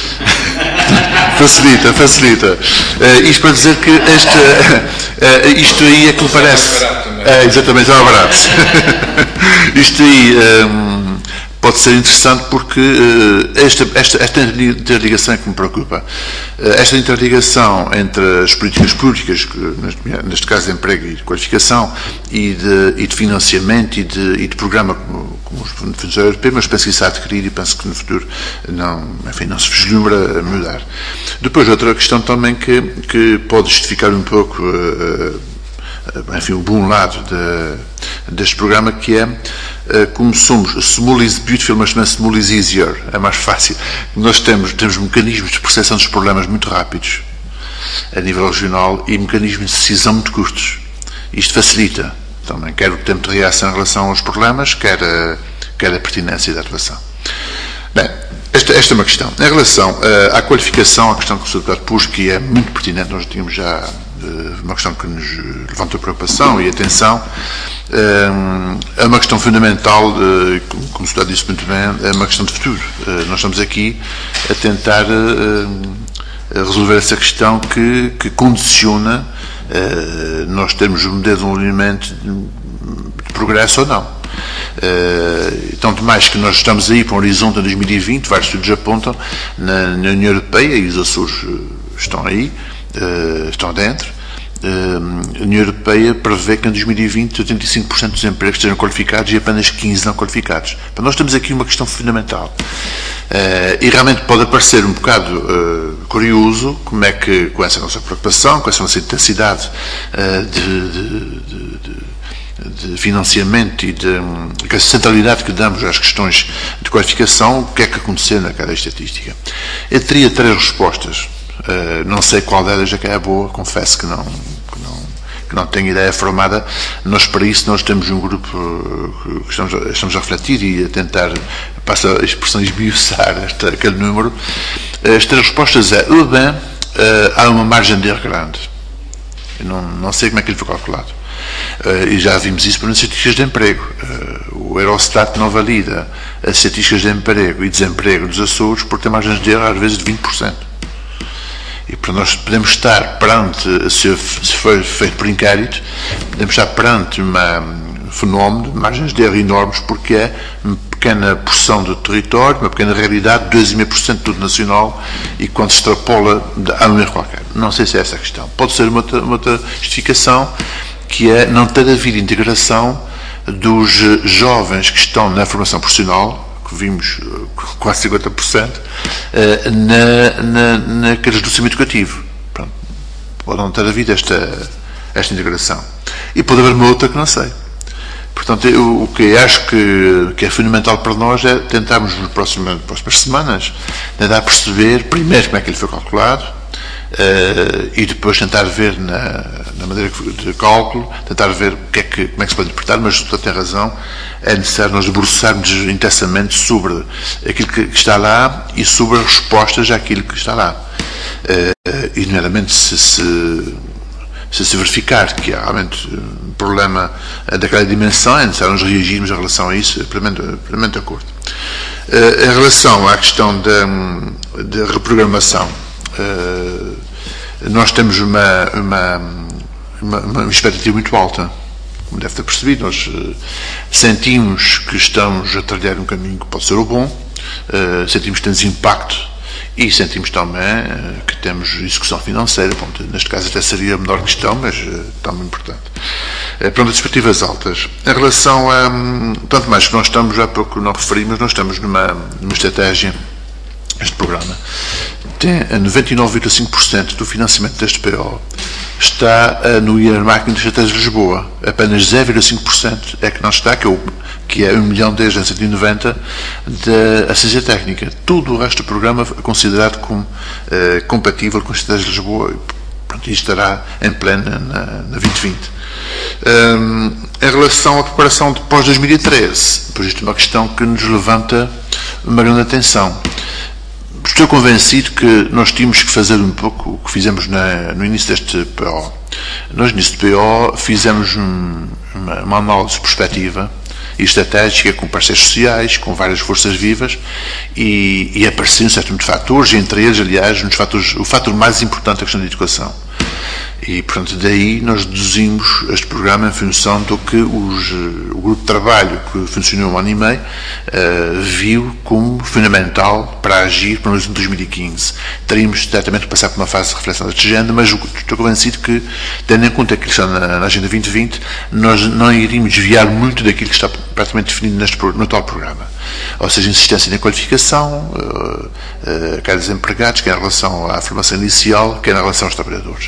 facilita, facilita. Uh, isto para dizer que este, uh, isto aí é que me parece... É, exatamente, é um barato. Isto aí um, pode ser interessante porque uh, esta, esta, esta interligação é que me preocupa. Uh, esta interligação entre as políticas públicas, que, neste, neste caso de emprego e de qualificação, e de, e de financiamento e de, e de programa como, como os fundos europeus, mas penso que isso há adquirido e penso que no futuro não, enfim, não se vislumbra a mudar. Depois, outra questão também que, que pode justificar um pouco uh, enfim, o bom lado de, deste programa, que é, como somos, small is beautiful, mas também small is easier, é mais fácil. Nós temos, temos mecanismos de percepção dos problemas muito rápidos, a nível regional, e mecanismos de decisão muito curtos. Isto facilita também, quer o tempo de reação em relação aos problemas, quer a, quer a pertinência da atuação. Bem, esta, esta é uma questão. Em relação uh, à qualificação, a questão que o senhor Deputado pôs, que é muito pertinente, nós tínhamos já uma questão que nos levanta preocupação e atenção, é uma questão fundamental, como o senhor disse muito bem, é uma questão de futuro. Nós estamos aqui a tentar resolver essa questão que, que condiciona nós termos um desenvolvimento de progresso ou não. Tanto mais que nós estamos aí para um horizonte em dois mil e vinte, vários estudos apontam, na, na União Europeia, e os Açores estão aí, Uh, estão dentro, uh, a União Europeia prevê que em dois mil e vinte oitenta e cinco por cento dos empregos estejam qualificados e apenas quinze não qualificados. Então, nós temos aqui uma questão fundamental. Uh, e realmente pode parecer um bocado uh, curioso como é que, com essa nossa preocupação, com essa nossa intensidade uh, de, de, de, de financiamento e de, de a centralidade que damos às questões de qualificação, o que é que aconteceu naquela estatística. Eu teria três respostas. Uh, não sei qual delas é que é a boa, confesso que não, que não, que não tenho ideia formada. Nós, para isso, nós temos um grupo uh, que estamos, estamos a refletir e a tentar, passa a expressão, esmiuçar esta, aquele número. Uh, as três respostas é, ou bem, uh, há uma margem de erro grande. Eu não, não sei como é que ele foi calculado. Uh, e já vimos isso nas estatísticas de emprego. Uh, o Eurostat não valida as estatísticas de emprego e desemprego dos Açores por ter margens de erro, às vezes, de vinte por cento. para nós podemos estar perante, se for feito por inquérito, podemos estar perante uma, um fenómeno de margens de erro enormes, porque é uma pequena porção do território, uma pequena realidade, dois vírgula cinco por cento de tudo nacional, e quando se extrapola, há um erro qualquer. Não sei se é essa a questão. Pode ser uma outra, uma outra justificação, que é não ter havido integração dos jovens que estão na formação profissional, que vimos quase cinquenta por cento, na, na, naquele reducimento educativo. Pronto. Pode não ter havido esta, esta integração. E pode haver uma outra que não sei. Portanto, eu, o que acho que, que é fundamental para nós é tentarmos, nas próximas, nas próximas semanas, tentar perceber, primeiro, como é que ele foi calculado, uh, e depois tentar ver na, na maneira de cálculo, tentar ver o que é que, como é que se pode interpretar, mas, portanto, tem razão, é necessário nós debruçarmos intensamente sobre aquilo que está lá e sobre as respostas àquilo que está lá. Uh, e, nomeadamente, se se... se se verificar que há realmente um problema daquela dimensão, é necessário nós reagirmos em relação a isso, plenamente, plenamente de acordo. Uh, em relação à questão da, da reprogramação, uh, nós temos uma, uma, uma, uma expectativa muito alta, como deve ter percebido. Nós uh, sentimos que estamos a trilhar um caminho que pode ser o bom, uh, sentimos que temos impacto, e sentimos também uh, que temos execução financeira. Bom, neste caso até seria a menor questão, mas uh, também importante. Uh, pronto, as expectativas altas. Em relação a... Um, tanto mais que nós estamos, há pouco não referimos, nós estamos numa, numa estratégia, este programa tem noventa e nove vírgula cinco por cento do financiamento deste P O está uh, no earmarking de Estratégia de Lisboa. Apenas zero vírgula cinco por cento é que não está, que é, o, que é um milhão desde a cento e noventa da assistência técnica. Tudo o resto do programa é considerado como uh, compatível com a Estratégia de Lisboa, e pronto, isto estará em plena na, na vinte vinte. Um, em relação à preparação de pós dois mil e treze, pois isto é uma questão que nos levanta uma grande atenção. Estou convencido que nós tínhamos que fazer um pouco o que fizemos na, no início deste P O. Nós, no início do P O, fizemos um, uma, uma análise prospectiva e estratégica com parceiros sociais, com várias forças vivas, e, e apareciam um certo número de fatores, entre eles, aliás, um dos fatores, o fator mais importante é a questão da educação. E, portanto, daí nós deduzimos este programa em função do que os, o grupo de trabalho, que funcionou um ano e meio, uh, viu como fundamental para agir para o ano de dois mil e quinze. Teríamos, certamente, que passar por uma fase de reflexão deste género, mas estou convencido que, tendo em conta aquilo que está na, na Agenda vinte vinte, nós não iríamos desviar muito daquilo que está praticamente definido neste, no tal programa. Ou seja, insistência na qualificação, uh, uh, quer dos empregados, quer em relação à formação inicial, quer em relação aos trabalhadores.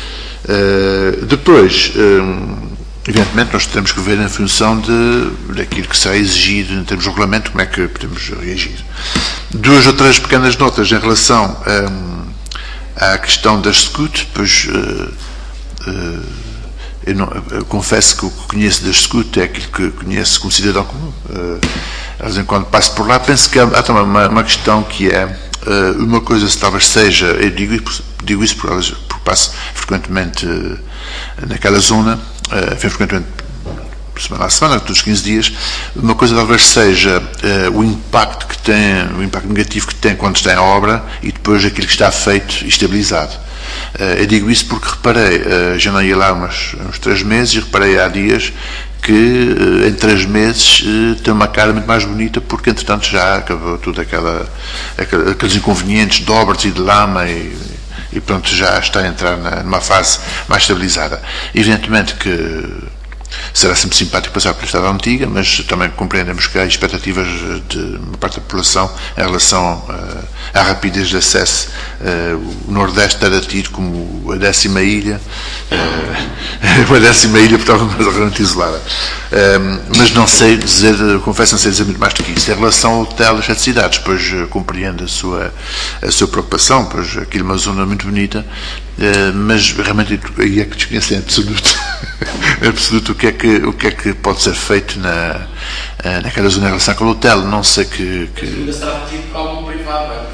Uh, depois, um, evidentemente, nós temos que ver em função de, daquilo que será exigido em termos de regulamento, como é que podemos reagir. Duas ou três pequenas notas em relação um, à questão das S C U T, pois uh, uh, eu, não, eu confesso que o que conheço das S C U T é aquilo que conheço como cidadão comum. Uh, de vez em quando passo por lá, penso que há, há também uma, uma questão que é uh, uma coisa, se talvez seja, eu digo, digo isso porque, porque passo frequentemente uh, naquela zona, uh, frequentemente semana a semana, todos os quinze dias, uma coisa talvez seja uh, o impacto que tem, o impacto negativo que tem quando está em obra e depois aquilo que está feito e estabilizado. Uh, eu digo isso porque reparei, uh, já não ia lá uns, uns três meses e reparei há dias que uh, em três meses uh, tem uma cara muito mais bonita, porque entretanto já acabou tudo aquela, aquela, aqueles inconvenientes de obras e de lama e, e pronto, já está a entrar na, numa fase mais estabilizada. Evidentemente que será sempre simpático passar pela estrada antiga, mas também compreendemos que há expectativas de uma parte da população em relação uh, à rapidez de acesso. Uh, o Nordeste está tido como a décima ilha, uh, a décima ilha, portanto, relativamente isolada. Uh, mas não sei dizer, confesso, não sei dizer muito mais do que isso. Em relação ao hotel das sete cidades, pois uh, compreendo a sua, a sua preocupação, pois aquilo é uma zona muito bonita, uh, mas realmente aí é que desconheço em absoluto, em absoluto o que é que o que é que pode ser feito na, naquela zona em relação ao hotel. Não sei que... que... Mas ainda será pedido para algum privado, é?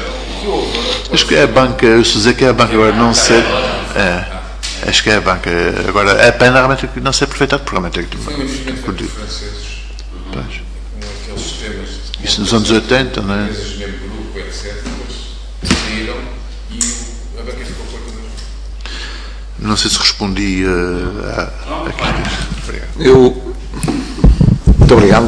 Acho que é a banca, eu estou a dizer que é a banca, agora não sei... É, acho que é a banca. Agora, é pena realmente que não sei perfeitamente, porque realmente é que... Foi um investimento franceses, com aqueles sistemas... Isso nos anos oitenta, não é? Empresas, mesmo grupo, etcétera, depois saíram e a banca ficou Não sei se respondi uh, a, a questões. Obrigado. Eu... Muito obrigado.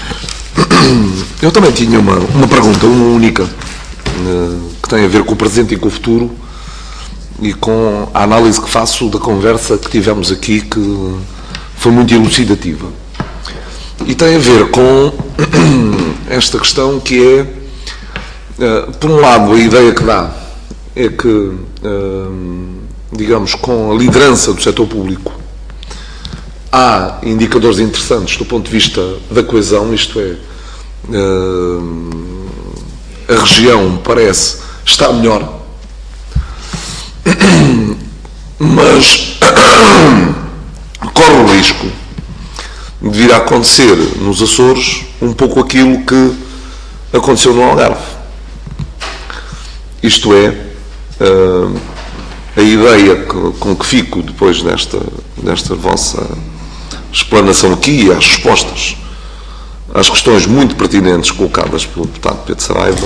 Eu também tinha uma, uma pergunta, uma única, que tem a ver com o presente e com o futuro e com a análise que faço da conversa que tivemos aqui, que foi muito elucidativa. E tem a ver com esta questão que é, por um lado, a ideia que dá é que, digamos, com a liderança do setor público, há indicadores interessantes do ponto de vista da coesão, isto é, a região parece estar melhor, mas corre o risco de vir a acontecer nos Açores um pouco aquilo que aconteceu no Algarve. Isto é, a ideia que, com que fico depois desta, desta vossa explanação aqui e as respostas às questões muito pertinentes colocadas pelo deputado Pedro Saraiva,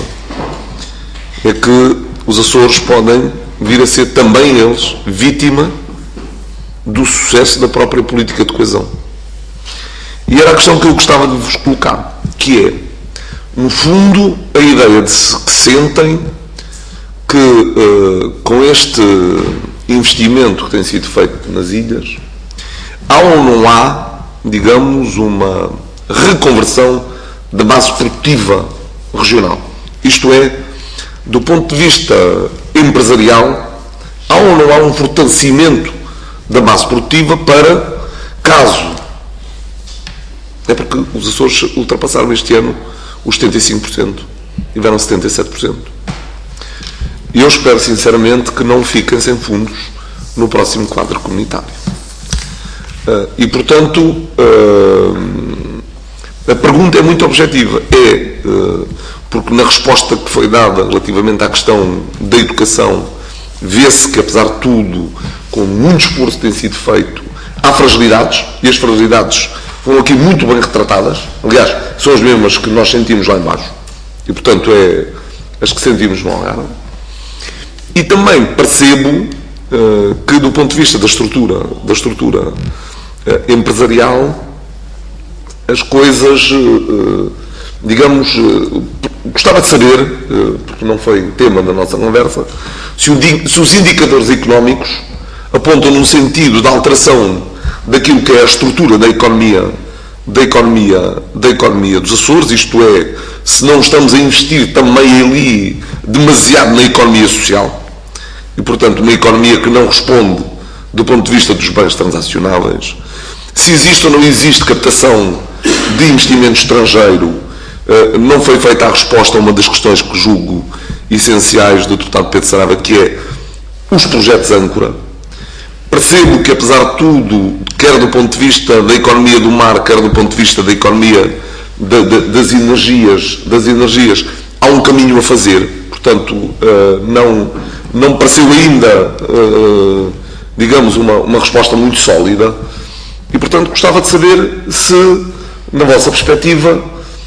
é que os Açores podem vir a ser também eles vítima do sucesso da própria política de coesão. E era a questão que eu gostava de vos colocar, que é, no fundo, a ideia de se, que sentem que uh, com este investimento que tem sido feito nas ilhas, há ou não há, digamos, uma reconversão da base produtiva regional. Isto é, do ponto de vista empresarial, há ou não há um fortalecimento da base produtiva para, caso, é porque os Açores ultrapassaram este ano os setenta e cinco por cento e deram setenta e sete por cento. E eu espero, sinceramente, que não fiquem sem fundos no próximo quadro comunitário. Uh, e, portanto, uh, a pergunta é muito objetiva. É, uh, porque na resposta que foi dada relativamente à questão da educação, vê-se que, apesar de tudo, com muito esforço que tem sido feito, há fragilidades, e as fragilidades foram aqui muito bem retratadas. Aliás, são as mesmas que nós sentimos lá embaixo. E, portanto, é as que sentimos no Algarve. E também percebo uh, que, do ponto de vista da estrutura, da estrutura uh, empresarial, as coisas, uh, digamos, uh, gostava de saber, uh, porque não foi tema da nossa conversa, se, o, se os indicadores económicos apontam num sentido de alteração daquilo que é a estrutura da economia, da economia, da economia dos Açores, isto é, se não estamos a investir também ali demasiado na economia social, e, portanto, uma economia que não responde do ponto de vista dos bens transacionáveis, se existe ou não existe captação de investimento estrangeiro, não foi feita a resposta a uma das questões que julgo essenciais do deputado Pedro Saraiva, que é os projetos âncora. Percebo que, apesar de tudo, quer do ponto de vista da economia do mar, quer do ponto de vista da economia de, de, das energias, das energias, há um caminho a fazer. Portanto, não, não pareceu ainda, digamos, uma, uma resposta muito sólida. E, portanto, gostava de saber se, na vossa perspectiva,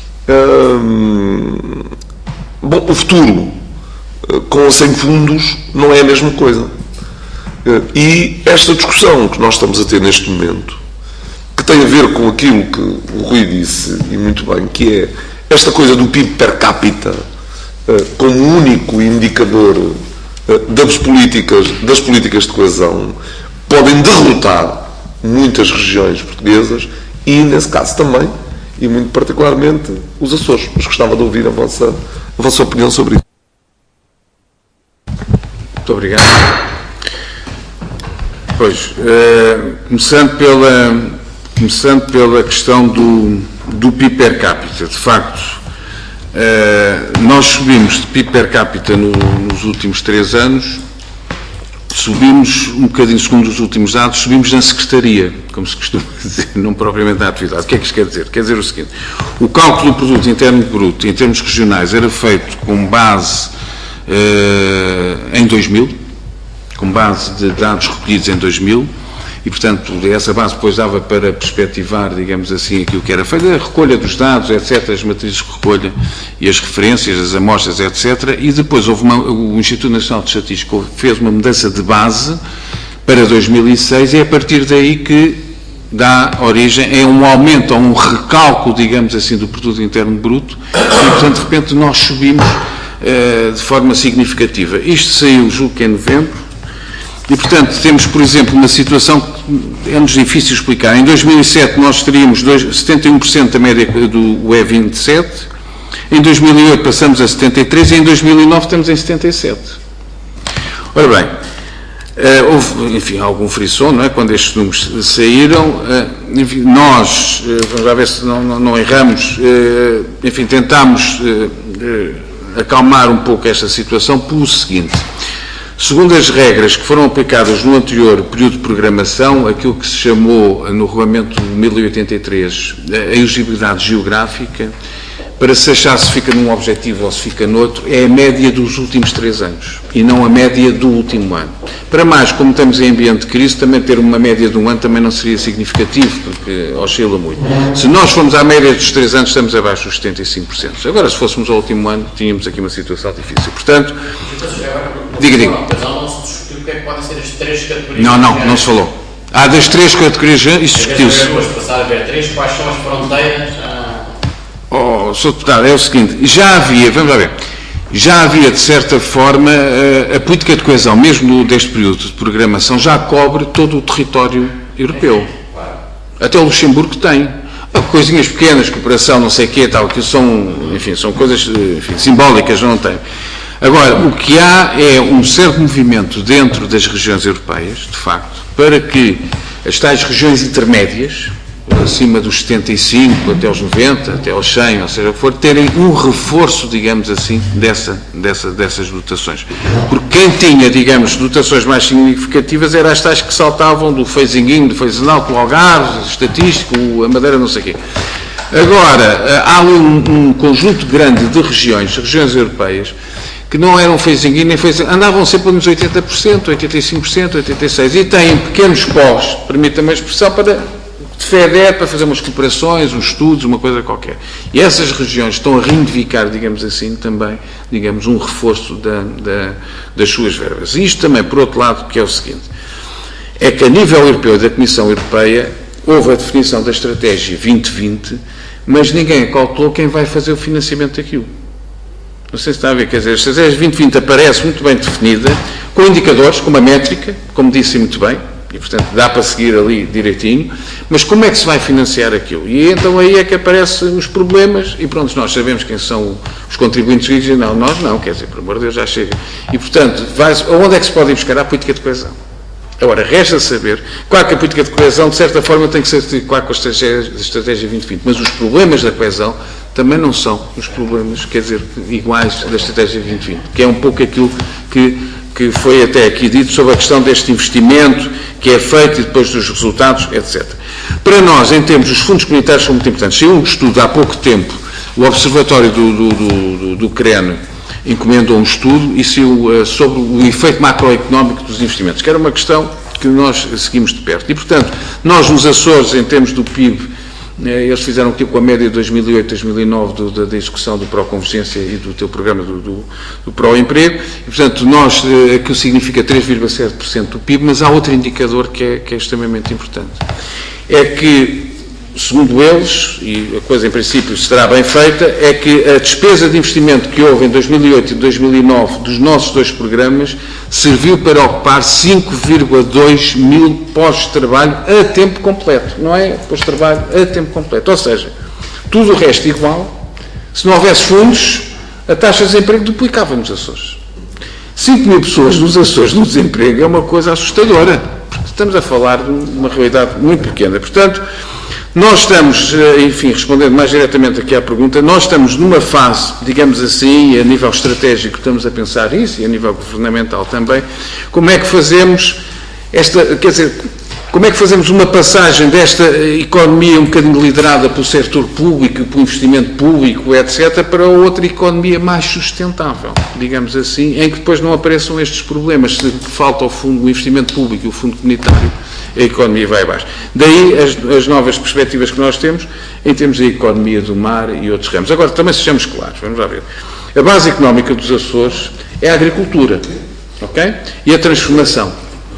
bom, o futuro com ou sem fundos não é a mesma coisa. E esta discussão que nós estamos a ter neste momento, que tem a ver com aquilo que o Rui disse, e muito bem, que é esta coisa do P I B per capita como único indicador das políticas, das políticas de coesão, podem derrotar muitas regiões portuguesas e, nesse caso também, e muito particularmente, os Açores. Mas gostava de ouvir a vossa, a vossa opinião sobre isso. Muito obrigado. Pois, uh, começando, pela, começando pela questão do, do P I B per capita, de facto, uh, nós subimos de P I B per capita no, nos últimos três anos, subimos um bocadinho, segundo os últimos dados, subimos na secretaria, como se costuma dizer, não propriamente na atividade. O que é que isto quer dizer? Quer dizer o seguinte: o cálculo do produto interno bruto, em termos regionais, era feito com base uh, em dois mil, com base de dados recolhidos em dois mil, e, portanto, essa base depois dava para perspectivar, digamos assim, aquilo que era feito, a recolha dos dados, etcétera, as matrizes de recolha e as referências, as amostras, etcétera, e depois houve uma, o Instituto Nacional de Estatística fez uma mudança de base para dois mil e seis, e é a partir daí que dá origem a um aumento, a um recálculo, digamos assim, do produto interno bruto, e, portanto, de repente nós subimos uh, de forma significativa. Isto saiu, julgo que em novembro, e, portanto, temos, por exemplo, uma situação que é-nos difícil explicar. Em dois mil e sete nós teríamos setenta e um por cento da média do U E vinte e sete, em dois mil e oito passamos a setenta e três por cento e em dois mil e nove estamos em setenta e sete por cento. Ora bem, uh, houve, enfim, algum frisson, não é? Quando estes números saíram, uh, enfim, nós, uh, vamos lá ver se não, não, não erramos, uh, enfim, tentámos uh, uh, acalmar um pouco esta situação pelo seguinte: segundo as regras que foram aplicadas no anterior período de programação, aquilo que se chamou no Regulamento mil e oitenta e três a elegibilidade geográfica, para se achar se fica num objetivo ou se fica noutro, é a média dos últimos três anos e não a média do último ano. Para mais, como estamos em ambiente de crise, também ter uma média de um ano também não seria significativo, porque oscila muito. Se nós formos à média dos três anos, estamos abaixo dos setenta e cinco por cento. Agora, se fôssemos ao último ano, tínhamos aqui uma situação difícil. Portanto, diga, diga. Mas não se discutiu o que é que podem ser as três categorias. Não, não, não se falou. Há das três categorias, isso discutiu-se. Passar a ver três, quais são as fronteiras? Oh, senhor Deputado, é o seguinte, já havia, vamos lá ver, já havia, de certa forma, a, a política de coesão, mesmo deste período de programação, já cobre todo o território europeu. Até o Luxemburgo tem. Coisinhas pequenas, cooperação, não sei o quê, tal, que são, enfim, são coisas enfim, simbólicas, não tem. Agora, o que há é um certo movimento dentro das regiões europeias, de facto, para que as tais regiões intermédias, acima dos setenta e cinco, até aos noventa, até aos cem, ou seja, for, terem um reforço, digamos assim, dessa, dessa, dessas dotações. Porque quem tinha, digamos, dotações mais significativas eram as tais que saltavam do phasing in, do phasing out, o Algarve, o estatístico, a Madeira, não sei o quê. Agora, há um, um conjunto grande de regiões, regiões europeias, que não eram phasing in nem phasing out, andavam sempre nos oitenta por cento, oitenta e cinco por cento, oitenta e seis por cento, e têm pequenos pós, permita-me a expressão, para de FEDER, para fazer umas cooperações, uns estudos, uma coisa qualquer. E essas regiões estão a reivindicar, digamos assim, também, digamos, um reforço da, da, das suas verbas. E isto também, por outro lado, que é o seguinte, é que a nível europeu da Comissão Europeia houve a definição da estratégia vinte vinte, mas ninguém calculou quem vai fazer o financiamento daquilo. Não sei se está a ver, quer dizer, a estratégia vinte vinte aparece muito bem definida, com indicadores, com uma métrica, como disse muito bem, e, portanto, dá para seguir ali direitinho, mas como é que se vai financiar aquilo? E então aí é que aparecem os problemas, e pronto, nós sabemos quem são os contribuintes regionais, nós não, quer dizer, por amor de Deus, já chega. E, portanto, vai, onde é que se pode ir buscar? A política de coesão. Agora, resta saber, claro que a política de coesão, de certa forma, tem que ser articulada com a estratégia, a estratégia vinte vinte, mas os problemas da coesão também não são os problemas, quer dizer, iguais da estratégia vinte vinte, que é um pouco aquilo que, que foi até aqui dito sobre a questão deste investimento que é feito e depois dos resultados, etcétera. Para nós, em termos dos fundos comunitários, são muito importantes. Saiu um estudo há pouco tempo, o Observatório do, do, do, do C R E N encomendou um estudo e saiu uh, sobre o efeito macroeconómico dos investimentos, que era uma questão que nós seguimos de perto. E, portanto, nós nos Açores, em termos do P I B, eles fizeram aquilo com a média de dois mil e oito a dois mil e nove do, da, da execução do Pró-Convergência e do teu programa do, do, do Pró-Emprego, e, portanto, nós, aquilo significa três vírgula sete por cento do P I B, mas há outro indicador que é, que é extremamente importante. É que, segundo eles, e a coisa em princípio será bem feita, é que a despesa de investimento que houve em dois mil e oito e dois mil e nove dos nossos dois programas serviu para ocupar cinco vírgula dois mil postos de trabalho a tempo completo, não é postos de trabalho a tempo completo, ou seja, tudo o resto igual, se não houvesse fundos, a taxa de desemprego duplicava nos Açores. cinco mil pessoas nos Açores no desemprego é uma coisa assustadora, porque estamos a falar de uma realidade muito pequena. Portanto, nós estamos, enfim, respondendo mais diretamente aqui à pergunta, nós estamos numa fase, digamos assim, e a nível estratégico estamos a pensar isso, e a nível governamental também, como é que fazemos esta, quer dizer, como é que fazemos uma passagem desta economia um bocadinho liderada pelo setor público, pelo investimento público, etcétera, para outra economia mais sustentável, digamos assim, em que depois não apareçam estes problemas, se falta o fundo, o investimento público e o fundo comunitário, a economia vai abaixo. Daí as, as novas perspectivas que nós temos em termos de economia do mar e outros ramos. Agora, também sejamos claros, vamos lá ver. A base económica dos Açores é a agricultura, ok? E a transformação.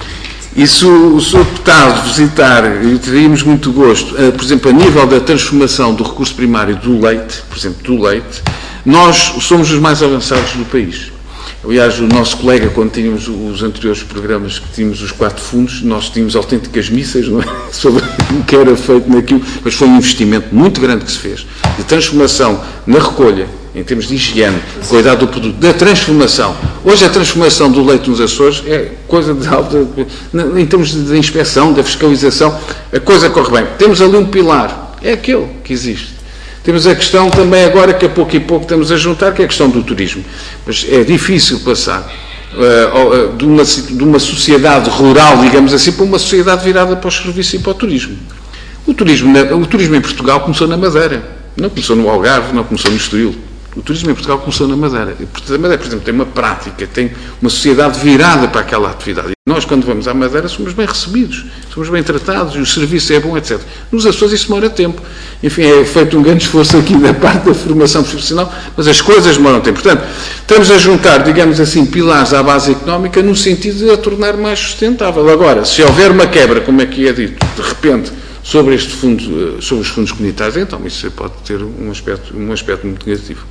E se o, se o deputado visitar, e teríamos muito gosto, uh, por exemplo, a nível da transformação do recurso primário do leite, por exemplo, do leite, nós somos os mais avançados do país. Aliás, o nosso colega, quando tínhamos os anteriores programas, que tínhamos os quatro fundos, nós tínhamos autênticas missas, não é? Sobre o que era feito naquilo, mas foi um investimento muito grande que se fez, de transformação na recolha, em termos de higiene, cuidado do produto, da transformação. Hoje a transformação do leite nos Açores é coisa de alta, em termos de inspeção, da fiscalização, a coisa corre bem. Temos ali um pilar, é aquele que existe. Temos a questão também agora, que a pouco e pouco estamos a juntar, que é a questão do turismo. Mas é difícil passar uh, de, uma, de uma sociedade rural, digamos assim, para uma sociedade virada para os serviços e para o turismo. O turismo, o turismo em Portugal começou na Madeira, não começou no Algarve, não começou no Estoril. O turismo em Portugal começou na Madeira. A Madeira, por exemplo, tem uma prática, tem uma sociedade virada para aquela atividade. Nós, quando vamos à Madeira, somos bem recebidos, somos bem tratados, e o serviço é bom, etcétera. Nos Açores isso demora tempo. Enfim, é feito um grande esforço aqui da parte da formação profissional, mas as coisas demoram tempo. Portanto, estamos a juntar, digamos assim, pilares à base económica no sentido de a tornar mais sustentável. Agora, se houver uma quebra, como é que é dito, de repente, sobre este fundo, sobre os fundos comunitários, então isso pode ter um aspecto, um aspecto muito negativo.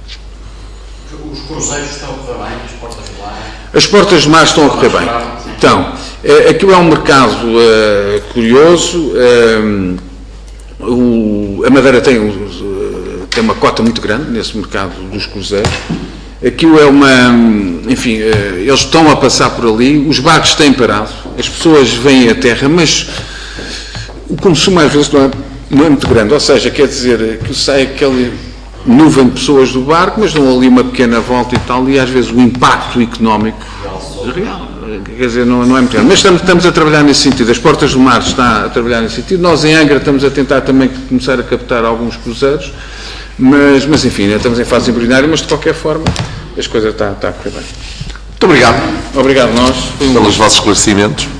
Os cruzeiros estão a correr bem, as portas do mar? As portas do mar estão a correr bem. Então, aquilo é um mercado uh, curioso. Uh, o, a Madeira tem, uh, tem uma cota muito grande nesse mercado dos cruzeiros. Aquilo é uma... Enfim, uh, eles estão a passar por ali, os barcos têm parado, as pessoas vêm à terra, mas o consumo às vezes não é, não é muito grande. Ou seja, quer dizer que sai aquele nuvem de pessoas do barco, mas dão ali uma pequena volta e tal, e às vezes o impacto económico real, quer dizer, não, não é muito grande. Mas estamos, estamos a trabalhar nesse sentido. As Portas do Mar está a trabalhar nesse sentido. Nós em Angra estamos a tentar também começar a captar alguns cruzeiros, mas, mas enfim, estamos em fase embrionária, mas de qualquer forma as coisas estão, estão a correr bem. Muito obrigado. Obrigado a nós. Pelos vossos esclarecimentos.